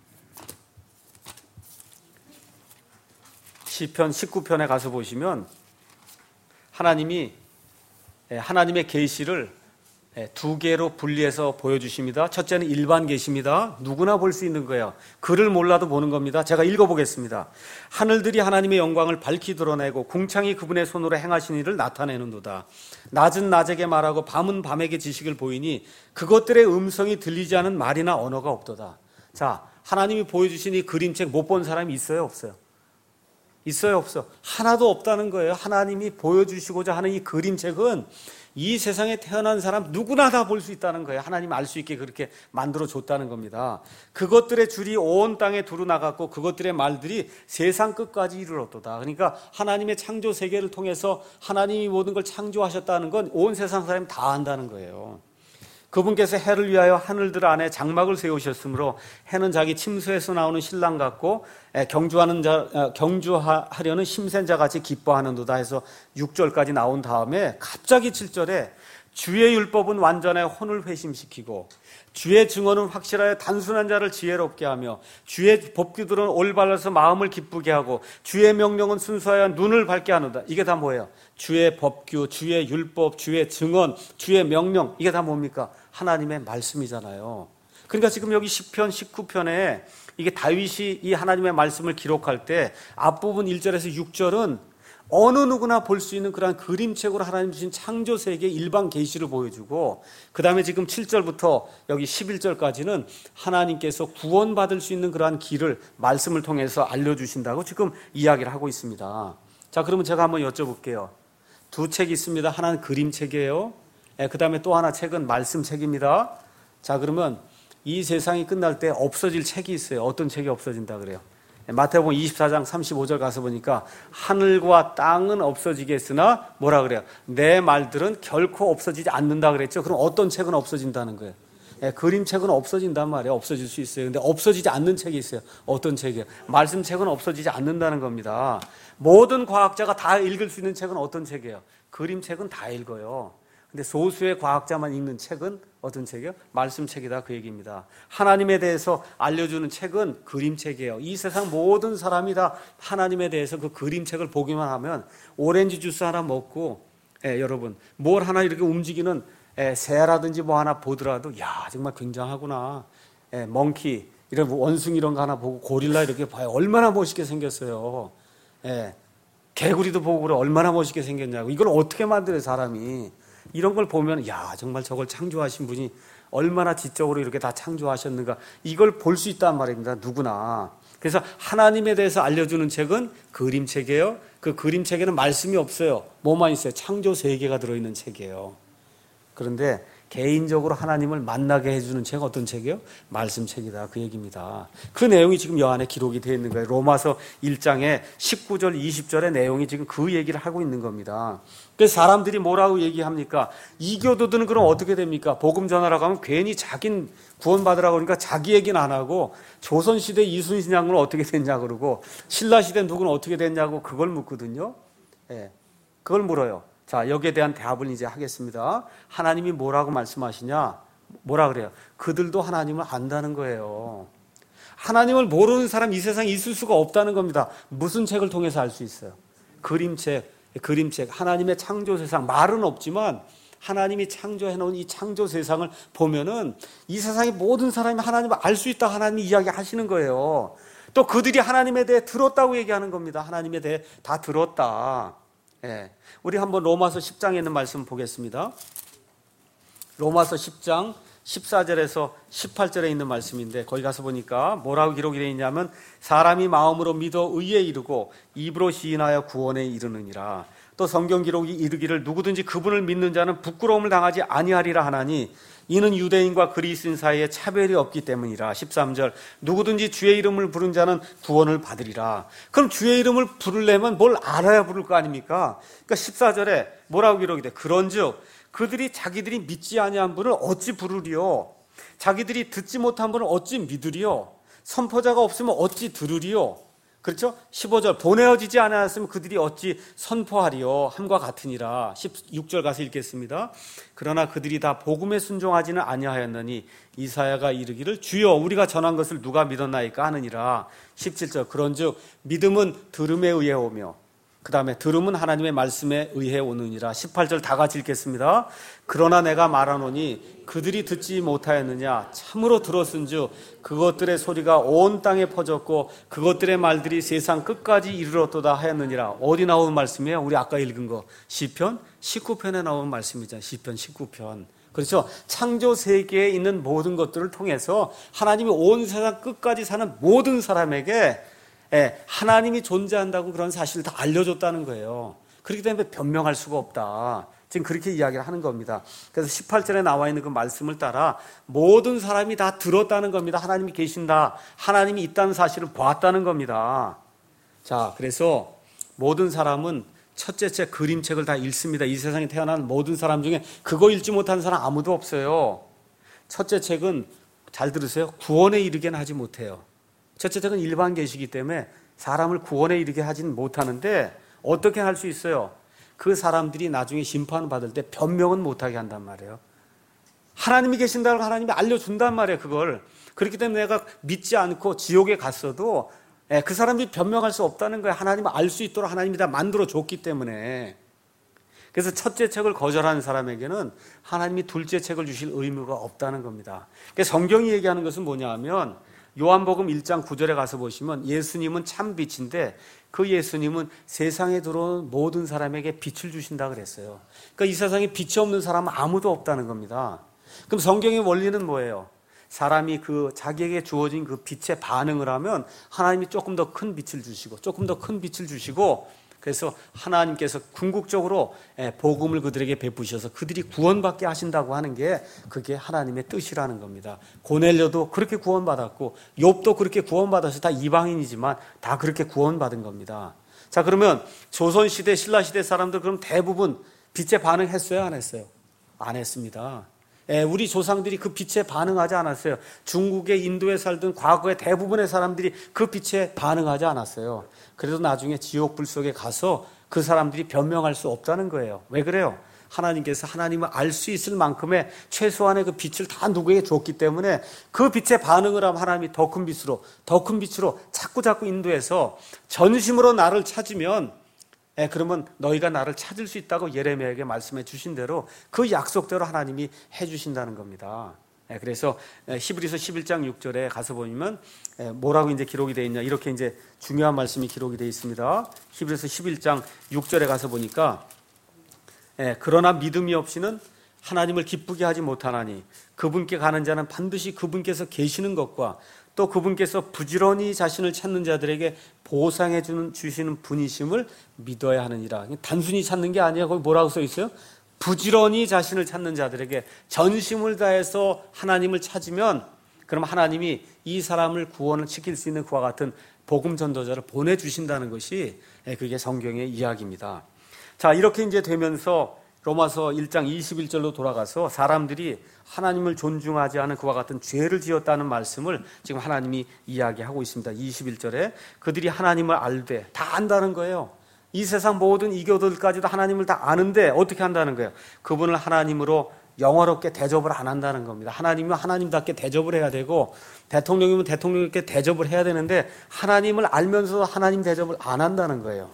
시편 십구 편에 가서 보시면 하나님이 하나님의 계시를 두 개로 분리해서 보여주십니다. 첫째는 일반 계시입니다. 누구나 볼 수 있는 거예요. 글을 몰라도 보는 겁니다. 제가 읽어보겠습니다. 하늘들이 하나님의 영광을 밝히 드러내고 궁창이 그분의 손으로 행하신 일을 나타내는도다. 낮은 낮에게 말하고 밤은 밤에게 지식을 보이니 그것들의 음성이 들리지 않은 말이나 언어가 없도다. 자, 하나님이 보여주신 이 그림책 못 본 사람이 있어요? 없어요? 있어요? 없어? 하나도 없다는 거예요. 하나님이 보여주시고자 하는 이 그림책은 이 세상에 태어난 사람 누구나 다 볼 수 있다는 거예요. 하나님 알 수 있게 그렇게 만들어줬다는 겁니다. 그것들의 줄이 온 땅에 두루나갔고 그것들의 말들이 세상 끝까지 이르렀도다. 그러니까 하나님의 창조 세계를 통해서 하나님이 모든 걸 창조하셨다는 건 온 세상 사람이 다 안다는 거예요. 그분께서 해를 위하여 하늘들 안에 장막을 세우셨으므로 해는 자기 침소에서 나오는 신랑 같고 경주하는 자, 경주하려는 심센자 같이 기뻐하는도다 해서 육 절까지 나온 다음에 갑자기 칠 절에 주의 율법은 완전해 혼을 회심시키고 주의 증언은 확실하여 단순한 자를 지혜롭게 하며 주의 법규들은 올바라서 마음을 기쁘게 하고 주의 명령은 순수하여 눈을 밝게 하는다. 이게 다 뭐예요? 주의 법규, 주의 율법, 주의 증언, 주의 명령, 이게 다 뭡니까? 하나님의 말씀이잖아요. 그러니까 지금 여기 시편 십구 편에 이게 다윗이 이 하나님의 말씀을 기록할 때 앞부분 일 절에서 육 절은 어느 누구나 볼 수 있는 그러한 그림책으로 하나님 주신 창조 세계의 일반 계시를 보여주고, 그 다음에 지금 칠 절부터 여기 십일 절까지는 하나님께서 구원받을 수 있는 그러한 길을 말씀을 통해서 알려주신다고 지금 이야기를 하고 있습니다. 자, 그러면 제가 한번 여쭤볼게요. 두 책이 있습니다. 하나는 그림책이에요. 네, 그 다음에 또 하나 책은 말씀책입니다. 자, 그러면 이 세상이 끝날 때 없어질 책이 있어요. 어떤 책이 없어진다 그래요? 마태복음 이십사 장 삼십오 절 가서 보니까 하늘과 땅은 없어지겠으나 뭐라 그래요? 내 말들은 결코 없어지지 않는다 그랬죠. 그럼 어떤 책은 없어진다는 거예요? 예, 그림책은 없어진단 말이에요. 없어질 수 있어요. 근데 없어지지 않는 책이 있어요. 어떤 책이에요? 말씀책은 없어지지 않는다는 겁니다. 모든 과학자가 다 읽을 수 있는 책은 어떤 책이에요? 그림책은 다 읽어요. 근데 소수의 과학자만 읽는 책은 어떤 책이요? 말씀책이다, 그 얘기입니다. 하나님에 대해서 알려주는 책은 그림책이에요. 이 세상 모든 사람이 다 하나님에 대해서 그 그림책을 보기만 하면 오렌지 주스 하나 먹고, 예, 여러분 뭘 하나 이렇게 움직이는, 예, 새라든지 뭐 하나 보더라도 야 정말 굉장하구나, 예, 멍키 이런 원숭이 이런 거 하나 보고 고릴라 이렇게 봐요. 얼마나 멋있게 생겼어요. 예, 개구리도 보고 그래, 얼마나 멋있게 생겼냐고. 이걸 어떻게 만들어요, 사람이. 이런 걸 보면 야 정말 저걸 창조하신 분이 얼마나 지적으로 이렇게 다 창조하셨는가, 이걸 볼 수 있단 말입니다, 누구나. 그래서 하나님에 대해서 알려주는 책은 그림책이에요. 그 그림책에는 말씀이 없어요. 뭐만 있어요? 창조 세계가 들어있는 책이에요. 그런데 개인적으로 하나님을 만나게 해주는 책은 어떤 책이에요? 말씀책이다, 그 얘기입니다. 그 내용이 지금 여 안에 기록이 되어 있는 거예요. 로마서 일 장에 십구 절 이십 절의 내용이 지금 그 얘기를 하고 있는 겁니다. 그래서 사람들이 뭐라고 얘기합니까? 이교도들은 그럼 어떻게 됩니까? 복음 전하라고 하면 괜히 자긴 구원받으라고 그러니까 자기 얘기는 안 하고, 조선시대 이순신 장군은 어떻게 됐냐 그러고, 신라시대 누구는 어떻게 됐냐고 그걸 묻거든요. 예, 그걸 물어요. 자, 여기에 대한 대답을 이제 하겠습니다. 하나님이 뭐라고 말씀하시냐? 뭐라 그래요? 그들도 하나님을 안다는 거예요. 하나님을 모르는 사람 이 세상에 있을 수가 없다는 겁니다. 무슨 책을 통해서 알 수 있어요? 그림책, 그림책, 하나님의 창조 세상. 말은 없지만 하나님이 창조해 놓은 이 창조 세상을 보면은 이 세상의 모든 사람이 하나님을 알 수 있다, 하나님이 이야기하시는 거예요. 또 그들이 하나님에 대해 들었다고 얘기하는 겁니다. 하나님에 대해 다 들었다. 예. 우리 한번 로마서 십 장에 있는 말씀 보겠습니다. 로마서 십 장 십사 절에서 십팔 절에 있는 말씀인데, 거기 가서 보니까 뭐라고 기록이 되어 있냐면, 사람이 마음으로 믿어 의에 이르고 입으로 시인하여 구원에 이르느니라. 또 성경 기록이 이르기를 누구든지 그분을 믿는 자는 부끄러움을 당하지 아니하리라 하나니 이는 유대인과 그리스인 사이에 차별이 없기 때문이라. 십삼 절 누구든지 주의 이름을 부른 자는 구원을 받으리라. 그럼 주의 이름을 부르려면 뭘 알아야 부를 거 아닙니까? 그러니까 십사 절에 뭐라고 기록이 돼? 그런즉 그들이 자기들이 믿지 아니한 분을 어찌 부르리요? 자기들이 듣지 못한 분을 어찌 믿으리요? 선포자가 없으면 어찌 들으리요? 그렇죠? 십오 절 보내어지지 않았으면 그들이 어찌 선포하리요? 함과 같으니라. 십육 절 가서 읽겠습니다. 그러나 그들이 다 복음에 순종하지는 아니하였느니 이사야가 이르기를 주여 우리가 전한 것을 누가 믿었나이까 하느니라. 십칠 절 그런즉 믿음은 들음에 의해 오며, 그 다음에 들음은 하나님의 말씀에 의해 오느니라. 십팔 절 다 같이 읽겠습니다. 그러나 내가 말하노니 그들이 듣지 못하였느냐? 참으로 들었은즉 그것들의 소리가 온 땅에 퍼졌고 그것들의 말들이 세상 끝까지 이르렀도다 하였느니라. 어디 나온 말씀이에요? 우리 아까 읽은 거 시편 십구 편에 나온 말씀이잖아요. 시편 십구 편. 그렇죠? 창조 세계에 있는 모든 것들을 통해서 하나님이 온 세상 끝까지 사는 모든 사람에게 예, 하나님이 존재한다고 그런 사실을 다 알려줬다는 거예요. 그렇기 때문에 변명할 수가 없다. 지금 그렇게 이야기를 하는 겁니다. 그래서 십팔 절에 나와 있는 그 말씀을 따라 모든 사람이 다 들었다는 겁니다. 하나님이 계신다, 하나님이 있다는 사실을 보았다는 겁니다. 자, 그래서 모든 사람은 첫째 책 그림책을 다 읽습니다. 이 세상에 태어난 모든 사람 중에 그거 읽지 못하는 사람 아무도 없어요. 첫째 책은, 잘 들으세요, 구원에 이르게는 하지 못해요. 첫째 책은 일반 계시이기 때문에 사람을 구원에 이르게 하진 못하는데 어떻게 할 수 있어요? 그 사람들이 나중에 심판을 받을 때 변명은 못하게 한단 말이에요. 하나님이 계신다고 하나님이 알려준단 말이에요, 그걸. 그렇기 때문에 내가 믿지 않고 지옥에 갔어도 그 사람들이 변명할 수 없다는 거예요. 하나님을 알 수 있도록 하나님이 다 만들어줬기 때문에. 그래서 첫째 책을 거절하는 사람에게는 하나님이 둘째 책을 주실 의무가 없다는 겁니다. 그래서 성경이 얘기하는 것은 뭐냐 하면, 요한복음 일 장 구 절에 가서 보시면 예수님은 참 빛인데 그 예수님은 세상에 들어온 모든 사람에게 빛을 주신다 그랬어요. 그러니까 이 세상에 빛이 없는 사람은 아무도 없다는 겁니다. 그럼 성경의 원리는 뭐예요? 사람이 그 자기에게 주어진 그 빛에 반응을 하면 하나님이 조금 더 큰 빛을 주시고 조금 더 큰 빛을 주시고, 그래서 하나님께서 궁극적으로 복음을 그들에게 베푸셔서 그들이 구원받게 하신다고 하는 게 그게 하나님의 뜻이라는 겁니다. 고넬료도 그렇게 구원받았고 욥도 그렇게 구원받아서 다 이방인이지만 다 그렇게 구원받은 겁니다. 자, 그러면 조선시대 신라시대 사람들 그럼 대부분 빛에 반응했어요, 안 했어요? 안 했습니다. 예, 우리 조상들이 그 빛에 반응하지 않았어요. 중국에, 인도에 살던 과거의 대부분의 사람들이 그 빛에 반응하지 않았어요. 그래도 나중에 지옥불 속에 가서 그 사람들이 변명할 수 없다는 거예요. 왜 그래요? 하나님께서 하나님을 알 수 있을 만큼의 최소한의 그 빛을 다 누구에게 줬기 때문에 그 빛에 반응을 하면 하나님이 더 큰 빛으로 더 큰 빛으로 자꾸 자꾸 인도해서 전심으로 나를 찾으면 예, 그러면 너희가 나를 찾을 수 있다고 예레미야에게 말씀해 주신 대로 그 약속대로 하나님이 해 주신다는 겁니다. 예, 그래서 히브리서 십일 장 육 절에 가서 보면 예, 뭐라고 이제 기록이 되어 있냐, 이렇게 이제 중요한 말씀이 기록이 되어 있습니다. 히브리서 십일 장 육 절에 가서 보니까 예, 그러나 믿음이 없이는 하나님을 기쁘게 하지 못하나니 그분께 가는 자는 반드시 그분께서 계시는 것과 또 그분께서 부지런히 자신을 찾는 자들에게 보상해 주는 주시는 분이심을 믿어야 하느니라. 단순히 찾는 게 아니야. 거기 뭐라고 써 있어요? 부지런히 자신을 찾는 자들에게 전심을 다해서 하나님을 찾으면 그럼 하나님이 이 사람을 구원을 시킬 수 있는 그와 같은 복음 전도자를 보내주신다는 것이 그게 성경의 이야기입니다. 자, 이렇게 이제 되면서 로마서 일 장 이십일 절로 돌아가서 사람들이 하나님을 존중하지 않은 그와 같은 죄를 지었다는 말씀을 지금 하나님이 이야기하고 있습니다. 이십일 절에 그들이 하나님을 알되, 다 안다는 거예요. 이 세상 모든 이교들까지도 하나님을 다 아는데 어떻게 한다는 거예요? 그분을 하나님으로 영화롭게 대접을 안 한다는 겁니다. 하나님이면 하나님답게 대접을 해야 되고 대통령이면 대통령답게 대접을 해야 되는데 하나님을 알면서도 하나님 대접을 안 한다는 거예요.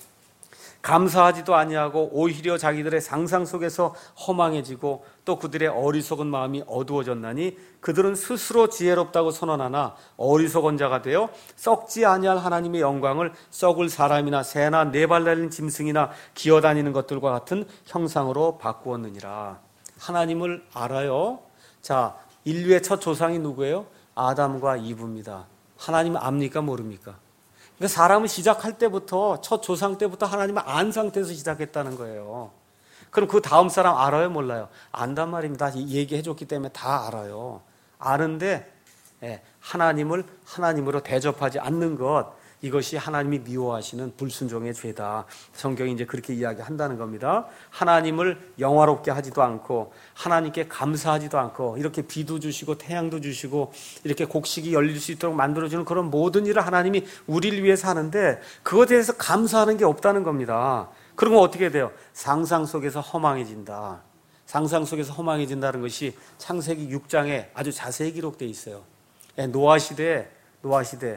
감사하지도 아니하고 오히려 자기들의 상상 속에서 허망해지고 또 그들의 어리석은 마음이 어두워졌나니 그들은 스스로 지혜롭다고 선언하나 어리석은 자가 되어 썩지 아니할 하나님의 영광을 썩을 사람이나 새나 네 발 달린 짐승이나 기어다니는 것들과 같은 형상으로 바꾸었느니라. 하나님을 알아요. 자, 인류의 첫 조상이 누구예요? 아담과 이브입니다. 하나님 압니까 모릅니까? 그러니까 사람은 시작할 때부터, 첫 조상 때부터 하나님을 안 상태에서 시작했다는 거예요. 그럼 그 다음 사람 알아요 몰라요? 안단 말입니다. 얘기해 줬기 때문에 다 알아요. 아는데 하나님을 하나님으로 대접하지 않는 것, 이것이 하나님이 미워하시는 불순종의 죄다. 성경이 이제 그렇게 이야기한다는 겁니다. 하나님을 영화롭게 하지도 않고 하나님께 감사하지도 않고 이렇게 비도 주시고 태양도 주시고 이렇게 곡식이 열릴 수 있도록 만들어주는 그런 모든 일을 하나님이 우리를 위해서 하는데 그것에 대해서 감사하는 게 없다는 겁니다. 그러면 어떻게 돼요? 상상 속에서 허망해진다. 상상 속에서 허망해진다는 것이 창세기 육 장에 아주 자세히 기록되어 있어요. 노아 시대에 노아 시대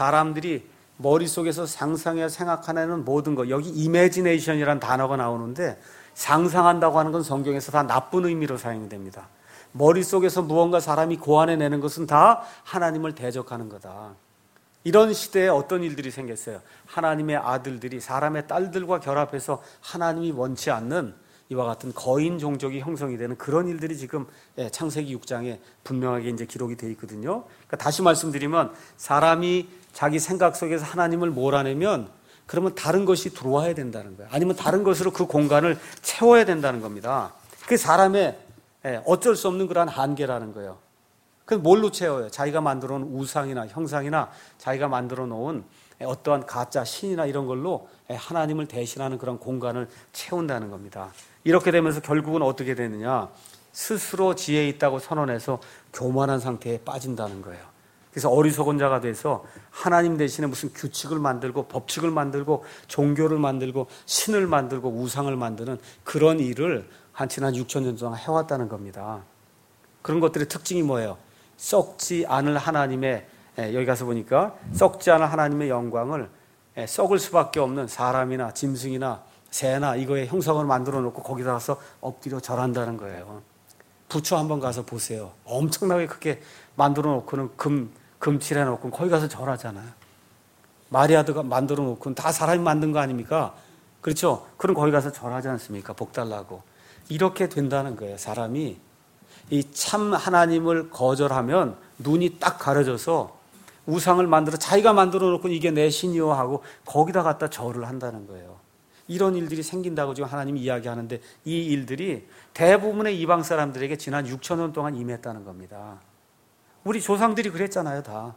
사람들이 머릿속에서 상상해 생각하는 모든 것, 여기 imagination이라는 단어가 나오는데 상상한다고 하는 건 성경에서 다 나쁜 의미로 사용이 됩니다. 머릿속에서 무언가 사람이 고안해내는 것은 다 하나님을 대적하는 거다. 이런 시대에 어떤 일들이 생겼어요? 하나님의 아들들이 사람의 딸들과 결합해서 하나님이 원치 않는 이와 같은 거인 종족이 형성이 되는 그런 일들이 지금 창세기 육 장에 분명하게 이제 기록이 되어 있거든요. 그러니까 다시 말씀드리면 사람이 자기 생각 속에서 하나님을 몰아내면 그러면 다른 것이 들어와야 된다는 거예요. 아니면 다른 것으로 그 공간을 채워야 된다는 겁니다. 그게 사람의 어쩔 수 없는 그러한 한계라는 거예요. 그럼 뭘로 채워요? 자기가 만들어 놓은 우상이나 형상이나 자기가 만들어 놓은 어떠한 가짜 신이나 이런 걸로 하나님을 대신하는 그런 공간을 채운다는 겁니다. 이렇게 되면서 결국은 어떻게 되느냐? 스스로 지혜 있다고 선언해서 교만한 상태에 빠진다는 거예요. 그래서 어리석은 자가 돼서 하나님 대신에 무슨 규칙을 만들고 법칙을 만들고 종교를 만들고 신을 만들고 우상을 만드는 그런 일을 한 지난 육천 년 동안 해왔다는 겁니다. 그런 것들의 특징이 뭐예요? 썩지 않을 하나님의, 여기 가서 보니까 썩지 않을 하나님의 영광을 썩을 수밖에 없는 사람이나 짐승이나 새나 이거의 형상을 만들어 놓고 거기다 가서 엎드려 절한다는 거예요. 부처 한번 가서 보세요. 엄청나게 크게 만들어 놓고는 금, 금칠해 놓고 거기 가서 절하잖아요. 마리아드가 만들어 놓고는 다 사람이 만든 거 아닙니까? 그렇죠? 그럼 거기 가서 절하지 않습니까? 복 달라고. 이렇게 된다는 거예요. 사람이 이 참 하나님을 거절하면 눈이 딱 가려져서 우상을 만들어 자기가 만들어 놓고 이게 내 신이요 하고 거기다 갖다 절을 한다는 거예요. 이런 일들이 생긴다고 지금 하나님이 이야기하는데 이 일들이 대부분의 이방 사람들에게 지난 육천 년 동안 임했다는 겁니다. 우리 조상들이 그랬잖아요, 다.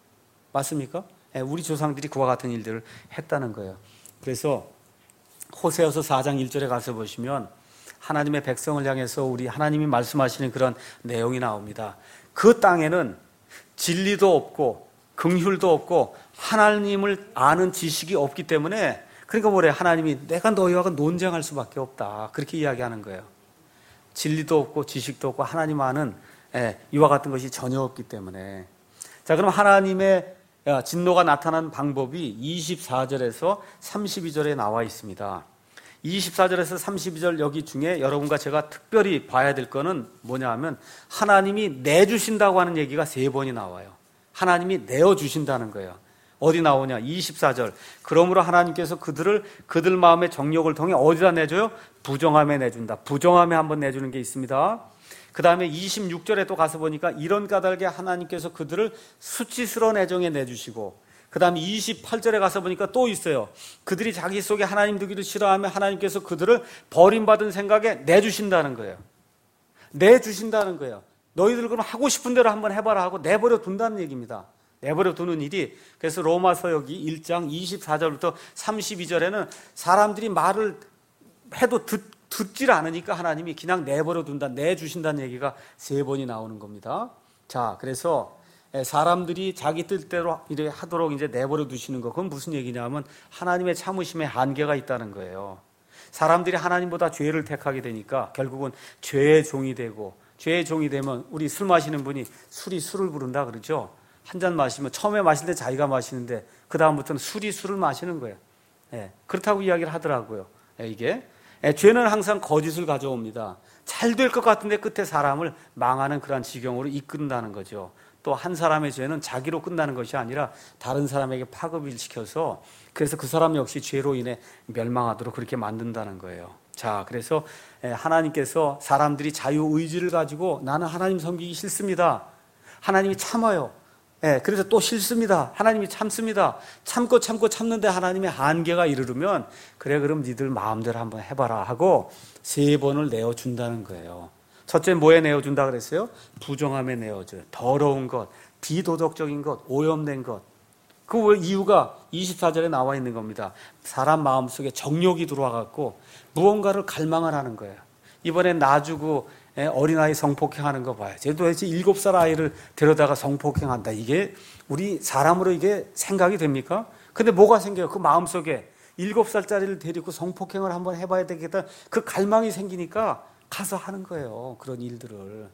맞습니까? 우리 조상들이 그와 같은 일들을 했다는 거예요. 그래서 호세아서 사 장 일 절에 가서 보시면 하나님의 백성을 향해서 우리 하나님이 말씀하시는 그런 내용이 나옵니다. 그 땅에는 진리도 없고 긍휼도 없고 하나님을 아는 지식이 없기 때문에 그러니까 뭐래? 하나님이 내가 너희와 논쟁할 수밖에 없다. 그렇게 이야기하는 거예요. 진리도 없고 지식도 없고 하나님 아는 예, 이와 같은 것이 전혀 없기 때문에. 자, 그럼 하나님의 진노가 나타난 방법이 이십사 절에서 삼십이 절에 나와 있습니다. 이십사 절에서 삼십이 절 여기 중에 여러분과 제가 특별히 봐야 될 거는 뭐냐 하면 하나님이 내주신다고 하는 얘기가 세 번이 나와요. 하나님이 내어주신다는 거예요. 어디 나오냐? 이십사 절. 그러므로 하나님께서 그들을 그들 마음의 정욕을 통해 어디다 내줘요? 부정함에 내준다. 부정함에 한번 내주는 게 있습니다. 그 다음에 이십육 절에 또 가서 보니까 이런 까닭에 하나님께서 그들을 수치스러운 애정에 내주시고, 그 다음에 이십팔 절에 가서 보니까 또 있어요. 그들이 자기 속에 하나님 두기를 싫어하면 하나님께서 그들을 버림받은 생각에 내주신다는 거예요. 내주신다는 거예요. 너희들 그럼 하고 싶은 대로 한번 해봐라 하고 내버려 둔다는 얘기입니다. 내버려 두는 일이. 그래서 로마서 여기 일 장 이십사 절부터 삼십이 절에는 사람들이 말을 해도 듣, 듣질 않으니까 하나님이 그냥 내버려 둔다, 내주신다는 얘기가 세 번이 나오는 겁니다. 자, 그래서 사람들이 자기 뜻대로 이래 하도록 이제 내버려 두시는 거, 그건 무슨 얘기냐면 하나님의 참으심에 한계가 있다는 거예요. 사람들이 하나님보다 죄를 택하게 되니까 결국은 죄의 종이 되고, 죄의 종이 되면 우리 술 마시는 분이 술이 술을 부른다 그러죠. 한 잔 마시면 처음에 마실 때 자기가 마시는데 그 다음부터는 술이 술을 마시는 거예요. 예, 그렇다고 이야기를 하더라고요. 예, 이게 예, 죄는 항상 거짓을 가져옵니다. 잘 될 것 같은데 끝에 사람을 망하는 그런 지경으로 이끈다는 거죠. 또 한 사람의 죄는 자기로 끝나는 것이 아니라 다른 사람에게 파급을 시켜서 그래서 그 사람 역시 죄로 인해 멸망하도록 그렇게 만든다는 거예요. 자, 그래서 하나님께서 사람들이 자유의지를 가지고 나는 하나님 섬기기 싫습니다. 하나님이 참아요. 예, 그래서 또 싫습니다. 하나님이 참습니다. 참고 참고 참는데 하나님의 한계가 이르르면 그래 그럼 니들 마음대로 한번 해봐라 하고 세 번을 내어준다는 거예요. 첫째 뭐에 내어준다 그랬어요? 부정함에 내어줘요. 더러운 것, 비도덕적인 것, 오염된 것. 그 이유가 이십사 절에 나와 있는 겁니다. 사람 마음속에 정욕이 들어와갖고 무언가를 갈망을 하는 거예요. 이번에 놔주고 어린아이 성폭행하는 거 봐요. 쟤 도대체 일곱 살 아이를 데려다가 성폭행한다. 이게 우리 사람으로 이게 생각이 됩니까? 근데 뭐가 생겨요? 그 마음속에 일곱 살짜리를 데리고 성폭행을 한번 해봐야 되겠다. 그 갈망이 생기니까 가서 하는 거예요. 그런 일들을.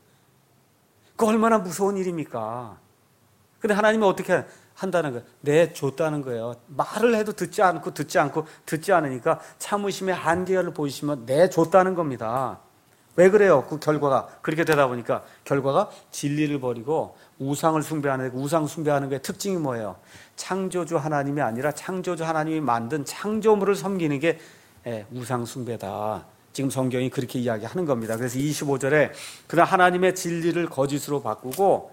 그 얼마나 무서운 일입니까? 근데 하나님은 어떻게 한다는 거예요? 내줬다는 거예요. 말을 해도 듣지 않고 듣지 않고 듣지 않으니까 참으심의 한계를 보이시면 내줬다는 겁니다. 왜 그래요? 그 결과가 그렇게 되다 보니까 결과가 진리를 버리고 우상을 숭배하는, 우상 숭배하는 게 특징이 뭐예요? 창조주 하나님이 아니라 창조주 하나님이 만든 창조물을 섬기는 게 우상 숭배다. 지금 성경이 그렇게 이야기하는 겁니다. 그래서 이십오 절에 그러나 하나님의 진리를 거짓으로 바꾸고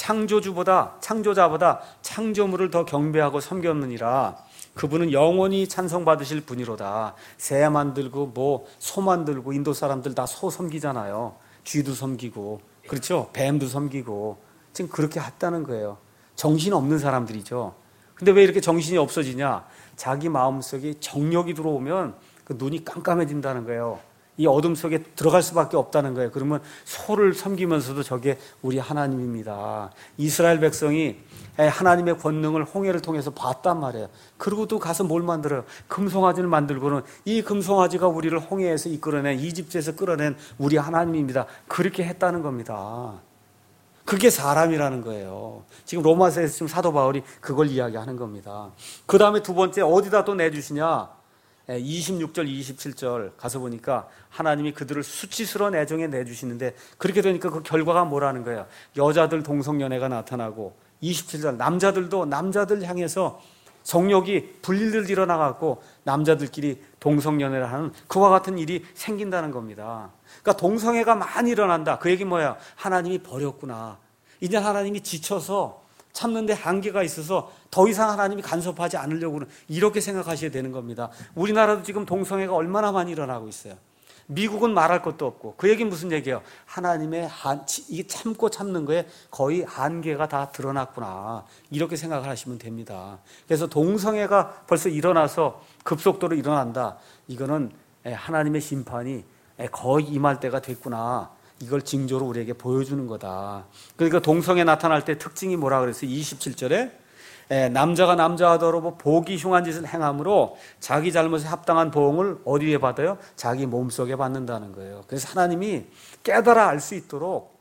창조주보다 창조자보다 창조물을 더 경배하고 섬겼느니라. 그분은 영원히 찬송받으실 분이로다. 새 만들고 뭐 소 만들고 인도 사람들 다 소 섬기잖아요. 쥐도 섬기고 그렇죠? 뱀도 섬기고 지금 그렇게 했다는 거예요. 정신 없는 사람들이죠. 근데 왜 이렇게 정신이 없어지냐? 자기 마음속에 정욕이 들어오면 그 눈이 깜깜해진다는 거예요. 이 어둠 속에 들어갈 수밖에 없다는 거예요. 그러면 소를 섬기면서도 저게 우리 하나님입니다. 이스라엘 백성이 하나님의 권능을 홍해를 통해서 봤단 말이에요. 그리고 또 가서 뭘 만들어요? 금송아지를 만들고는 이 금송아지가 우리를 홍해에서 이끌어낸, 이집트에서 끌어낸 우리 하나님입니다. 그렇게 했다는 겁니다. 그게 사람이라는 거예요. 지금 로마서에서 지금 사도 바울이 그걸 이야기하는 겁니다. 그 다음에 두 번째 어디다 또 내주시냐? 이십육 절, 이십칠 절 가서 보니까 하나님이 그들을 수치스러운 애정에 내주시는데 그렇게 되니까 그 결과가 뭐라는 거예요? 여자들 동성연애가 나타나고 이십칠 절 남자들도 남자들 향해서 성욕이 불일들 일어나갖고 남자들끼리 동성연애를 하는 그와 같은 일이 생긴다는 겁니다. 그러니까 동성애가 많이 일어난다. 그 얘기 뭐야? 하나님이 버렸구나. 이제 하나님이 지쳐서 참는데 한계가 있어서 더 이상 하나님이 간섭하지 않으려고는 이렇게 생각하셔야 되는 겁니다. 우리나라도 지금 동성애가 얼마나 많이 일어나고 있어요. 미국은 말할 것도 없고. 그 얘기는 무슨 얘기예요? 하나님의 한, 이게 참고 참는 거에 거의 한계가 다 드러났구나. 이렇게 생각을 하시면 됩니다. 그래서 동성애가 벌써 일어나서 급속도로 일어난다. 이거는 하나님의 심판이 거의 임할 때가 됐구나. 이걸 징조로 우리에게 보여주는 거다. 그러니까 동성애 나타날 때 특징이 뭐라 그랬어요? 이십칠 절에 예, 남자가 남자와 더불어 보기 흉한 짓을 행함으로 자기 잘못에 합당한 보응을 어디에 받아요? 자기 몸속에 받는다는 거예요. 그래서 하나님이 깨달아 알 수 있도록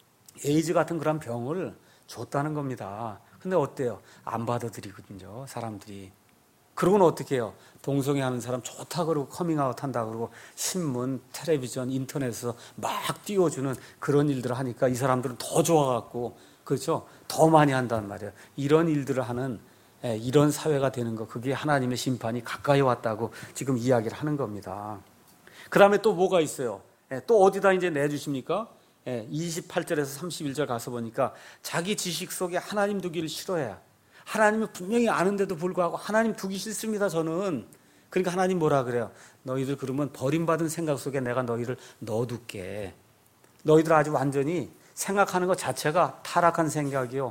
에이즈 같은 그런 병을 줬다는 겁니다. 근데 어때요? 안 받아들이거든요, 사람들이. 그러고는 어떻게 해요? 동성애하는 사람 좋다 그러고 커밍아웃 한다 그러고 신문, 텔레비전, 인터넷에서 막 띄워주는 그런 일들을 하니까 이 사람들은 더 좋아갖고, 그렇죠? 더 많이 한단 말이에요. 이런 일들을 하는, 예, 이런 사회가 되는 거, 그게 하나님의 심판이 가까이 왔다고 지금 이야기를 하는 겁니다. 그 다음에 또 뭐가 있어요? 예, 또 어디다 이제 내주십니까? 예, 이십팔 절에서 삼십일 절 가서 보니까 자기 지식 속에 하나님 두기를 싫어해요. 하나님을 분명히 아는데도 불구하고 하나님 두기 싫습니다, 저는. 그러니까 하나님 뭐라 그래요? 너희들 그러면 버림받은 생각 속에 내가 너희를 넣어둘게. 너희들 아주 완전히 생각하는 것 자체가 타락한 생각이요,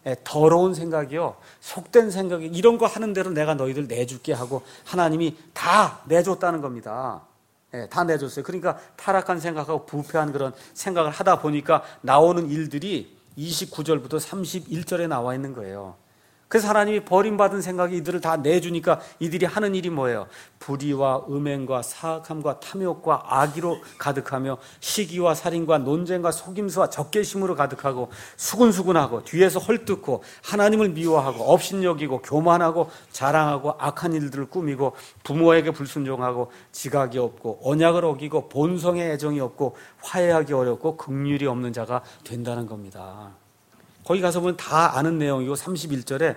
더러운 생각이요, 속된 생각이, 이런 거 하는 대로 내가 너희들 내줄게 하고 하나님이 다 내줬다는 겁니다. 예, 다 내줬어요. 그러니까 타락한 생각하고 부패한 그런 생각을 하다 보니까 나오는 일들이 이십구 절부터 삼십일 절에 나와 있는 거예요. 그래서 하나님이 버림받은 생각이 이들을 다 내주니까 이들이 하는 일이 뭐예요? 불의와 음행과 사악함과 탐욕과 악의로 가득하며 시기와 살인과 논쟁과 속임수와 적개심으로 가득하고 수군수군하고 뒤에서 헐뜯고 하나님을 미워하고 업신여기고 교만하고 자랑하고 악한 일들을 꾸미고 부모에게 불순종하고 지각이 없고 언약을 어기고 본성의 애정이 없고 화해하기 어렵고 긍휼이 없는 자가 된다는 겁니다. 거기 가서 보면 다 아는 내용이고 삼십일 절에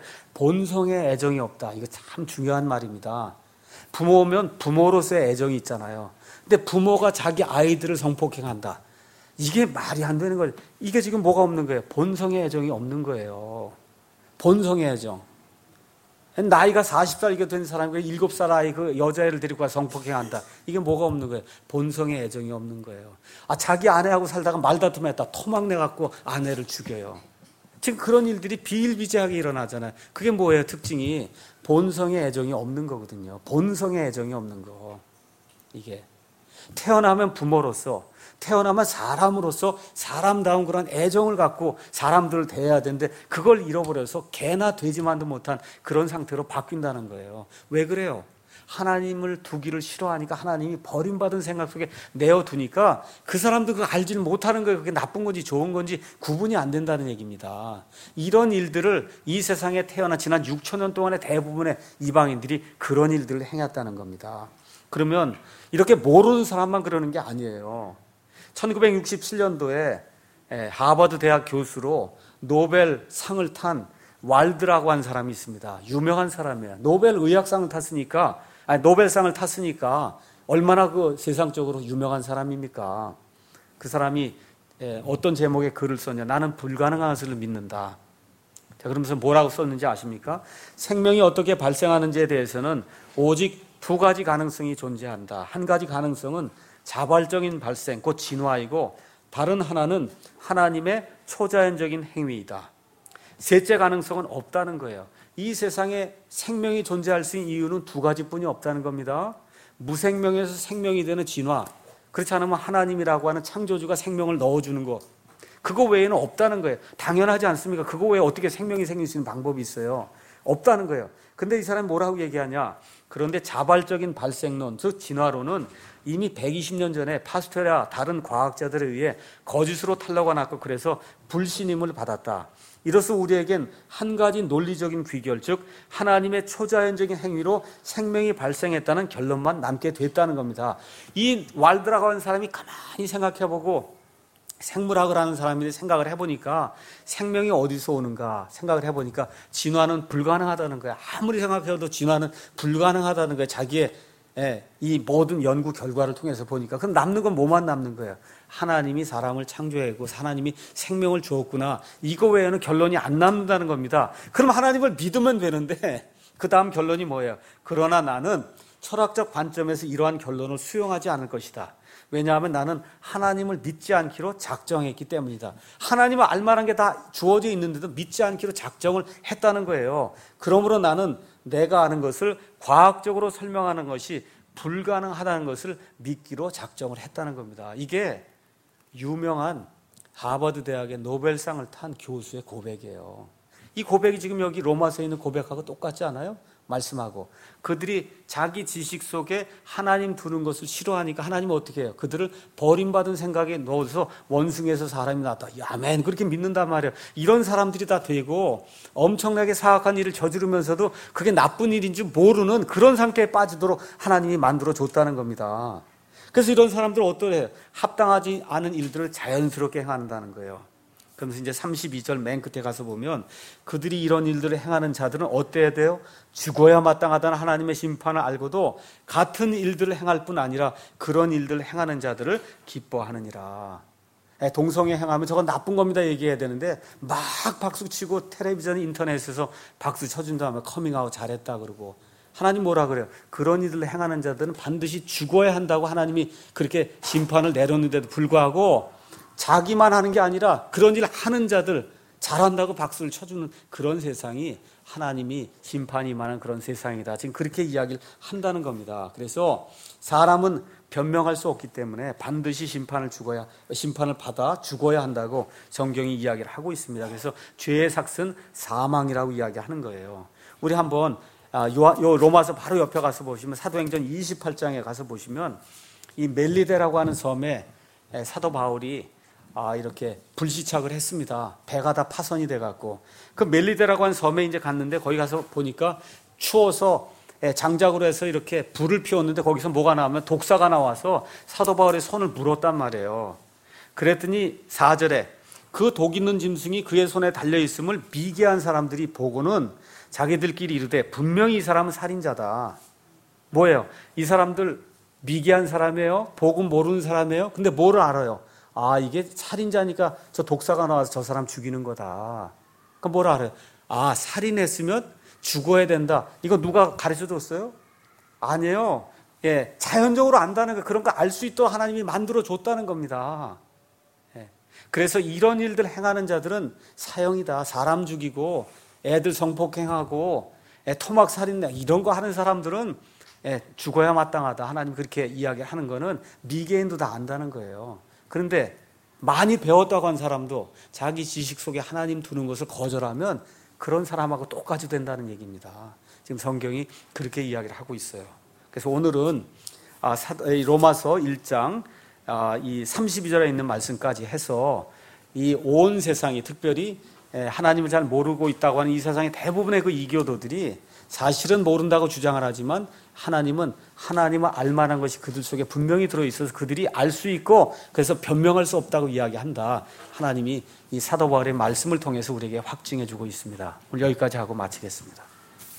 본성의 애정이 없다. 이거 참 중요한 말입니다. 부모면 부모로서의 애정이 있잖아요. 근데 부모가 자기 아이들을 성폭행한다. 이게 말이 안 되는 거예요. 이게 지금 뭐가 없는 거예요? 본성의 애정이 없는 거예요. 본성의 애정. 나이가 마흔 살 이게 된 사람이 일곱 살 아이 그 여자애를 데리고 와서 성폭행한다. 이게 뭐가 없는 거예요? 본성의 애정이 없는 거예요. 아, 자기 아내하고 살다가 말다툼했다. 토막내 갖고 아내를 죽여요. 지금 그런 일들이 비일비재하게 일어나잖아요. 그게 뭐예요? 특징이 본성의 애정이 없는 거거든요. 본성의 애정이 없는 거. 이게 태어나면 부모로서, 태어나면 사람으로서 사람다운 그런 애정을 갖고 사람들을 대해야 되는데 그걸 잃어버려서 개나 돼지만도 못한 그런 상태로 바뀐다는 거예요. 왜 그래요? 하나님을 두기를 싫어하니까 하나님이 버림받은 생각 속에 내어두니까 그 사람도 그거 알지를 못하는 거예요. 그게 나쁜 건지 좋은 건지 구분이 안 된다는 얘기입니다. 이런 일들을 이 세상에 태어나 지난 육천 년 동안의 대부분의 이방인들이 그런 일들을 행했다는 겁니다. 그러면 이렇게 모르는 사람만 그러는 게 아니에요. 천구백육십칠 년도에 하버드 대학 교수로 노벨상을 탄 왈드라고 한 사람이 있습니다. 유명한 사람이에요. 노벨 의학상을 탔으니까, 아니, 노벨상을 탔으니까 얼마나 그 세상적으로 유명한 사람입니까? 그 사람이 어떤 제목의 글을 썼냐? 나는 불가능한 것을 믿는다. 자, 그러면서 뭐라고 썼는지 아십니까? 생명이 어떻게 발생하는지에 대해서는 오직 두 가지 가능성이 존재한다. 한 가지 가능성은 자발적인 발생, 곧 진화이고, 다른 하나는 하나님의 초자연적인 행위이다. 셋째 가능성은 없다는 거예요. 이 세상에 생명이 존재할 수 있는 이유는 두 가지뿐이 없다는 겁니다. 무생명에서 생명이 되는 진화, 그렇지 않으면 하나님이라고 하는 창조주가 생명을 넣어주는 것, 그거 외에는 없다는 거예요. 당연하지 않습니까? 그거 외에 어떻게 생명이 생길 수 있는 방법이 있어요? 없다는 거예요. 근데 이 사람이 뭐라고 얘기하냐? 그런데 자발적인 발생론, 즉 진화론은 이미 백이십 년 전에 파스텔이나 다른 과학자들에 의해 거짓으로 탄로가 났고 그래서 불신임을 받았다. 이로써 우리에겐 한 가지 논리적인 귀결, 즉 하나님의 초자연적인 행위로 생명이 발생했다는 결론만 남게 됐다는 겁니다. 이 왈드라고 하는 사람이 가만히 생각해보고 생물학을 하는 사람들이 생각을 해보니까 생명이 어디서 오는가 생각을 해보니까 진화는 불가능하다는 거예요. 아무리 생각해도 진화는 불가능하다는 거예요. 자기의 이 모든 연구 결과를 통해서 보니까. 그럼 남는 건 뭐만 남는 거예요? 하나님이 사람을 창조했고 하나님이 생명을 주었구나. 이거 외에는 결론이 안 남는다는 겁니다. 그럼 하나님을 믿으면 되는데 그 다음 결론이 뭐예요? 그러나 나는 철학적 관점에서 이러한 결론을 수용하지 않을 것이다. 왜냐하면 나는 하나님을 믿지 않기로 작정했기 때문이다. 하나님을 알만한 게 다 주어져 있는데도 믿지 않기로 작정을 했다는 거예요. 그러므로 나는 내가 아는 것을 과학적으로 설명하는 것이 불가능하다는 것을 믿기로 작정을 했다는 겁니다. 이게 유명한 하버드 대학의 노벨상을 탄 교수의 고백이에요. 이 고백이 지금 여기 로마서에 있는 고백하고 똑같지 않아요? 말씀하고 그들이 자기 지식 속에 하나님 두는 것을 싫어하니까 하나님은 어떻게 해요? 그들을 버림받은 생각에 넣어서 원숭이에서 사람이 났다. 아멘. 그렇게 믿는단 말이에요. 이런 사람들이 다 되고 엄청나게 사악한 일을 저지르면서도 그게 나쁜 일인 줄 모르는 그런 상태에 빠지도록 하나님이 만들어 줬다는 겁니다. 그래서 이런 사람들은 어떠해요? 합당하지 않은 일들을 자연스럽게 행한다는 거예요. 그러면서 이제 삼십이 절 맨 끝에 가서 보면 그들이 이런 일들을 행하는 자들은 어때야 돼요? 죽어야 마땅하다는 하나님의 심판을 알고도 같은 일들을 행할 뿐 아니라 그런 일들을 행하는 자들을 기뻐하느니라. 동성애 행하면 저건 나쁜 겁니다 얘기해야 되는데 막 박수치고 텔레비전 인터넷에서 박수 쳐준 다음에 커밍아웃 잘했다 그러고 하나님 뭐라 그래요? 그런 일들을 행하는 자들은 반드시 죽어야 한다고 하나님이 그렇게 심판을 내렸는데도 불구하고 자기만 하는 게 아니라 그런 일 하는 자들 잘한다고 박수를 쳐주는 그런 세상이 하나님이 심판이 임하는 그런 세상이다. 지금 그렇게 이야기를 한다는 겁니다. 그래서 사람은 변명할 수 없기 때문에 반드시 심판을 죽어야 심판을 받아 죽어야 한다고 성경이 이야기를 하고 있습니다. 그래서 죄의 삭은 사망이라고 이야기하는 거예요. 우리 한번 요 로마서 바로 옆에 가서 보시면 사도행전 이십팔 장에 가서 보시면 이 멜리데라고 하는 섬에 사도 바울이 아, 이렇게 불시착을 했습니다. 배가 다 파손이 돼갖고. 그 멜리데라고 하는 섬에 이제 갔는데 거기 가서 보니까 추워서 장작으로 해서 이렇게 불을 피웠는데 거기서 뭐가 나오면 독사가 나와서 사도 바울의 손을 물었단 말이에요. 그랬더니 사 절에 그 독 있는 짐승이 그의 손에 달려있음을 미개한 사람들이 보고는 자기들끼리 이르되 분명히 이 사람은 살인자다. 뭐예요? 이 사람들 미개한 사람이에요? 복음 모르는 사람이에요? 근데 뭐를 알아요? 아, 이게 살인자니까 저 독사가 나와서 저 사람 죽이는 거다. 그럼 뭐라 그래요? 아, 살인했으면 죽어야 된다. 이거 누가 가르쳐 줬어요? 아니에요. 예, 자연적으로 안다는 거, 그런 거 알 수 있도록 하나님이 만들어 줬다는 겁니다. 예, 그래서 이런 일들 행하는 자들은 사형이다. 사람 죽이고 애들 성폭행하고 예, 토막 살인 이런 거 하는 사람들은 예, 죽어야 마땅하다. 하나님 그렇게 이야기하는 거는 미개인도 다 안다는 거예요. 그런데 많이 배웠다고 한 사람도 자기 지식 속에 하나님 두는 것을 거절하면 그런 사람하고 똑같이 된다는 얘기입니다. 지금 성경이 그렇게 이야기를 하고 있어요. 그래서 오늘은 로마서 일 장 이 삼십이 절에 있는 말씀까지 해서 이 온 세상이 특별히 하나님을 잘 모르고 있다고 하는 이 세상의 대부분의 그 이교도들이 사실은 모른다고 주장을 하지만 하나님은 하나님을 알만한 것이 그들 속에 분명히 들어있어서 그들이 알 수 있고 그래서 변명할 수 없다고 이야기한다. 하나님이 이 사도 바울의 말씀을 통해서 우리에게 확증해 주고 있습니다. 오늘 여기까지 하고 마치겠습니다.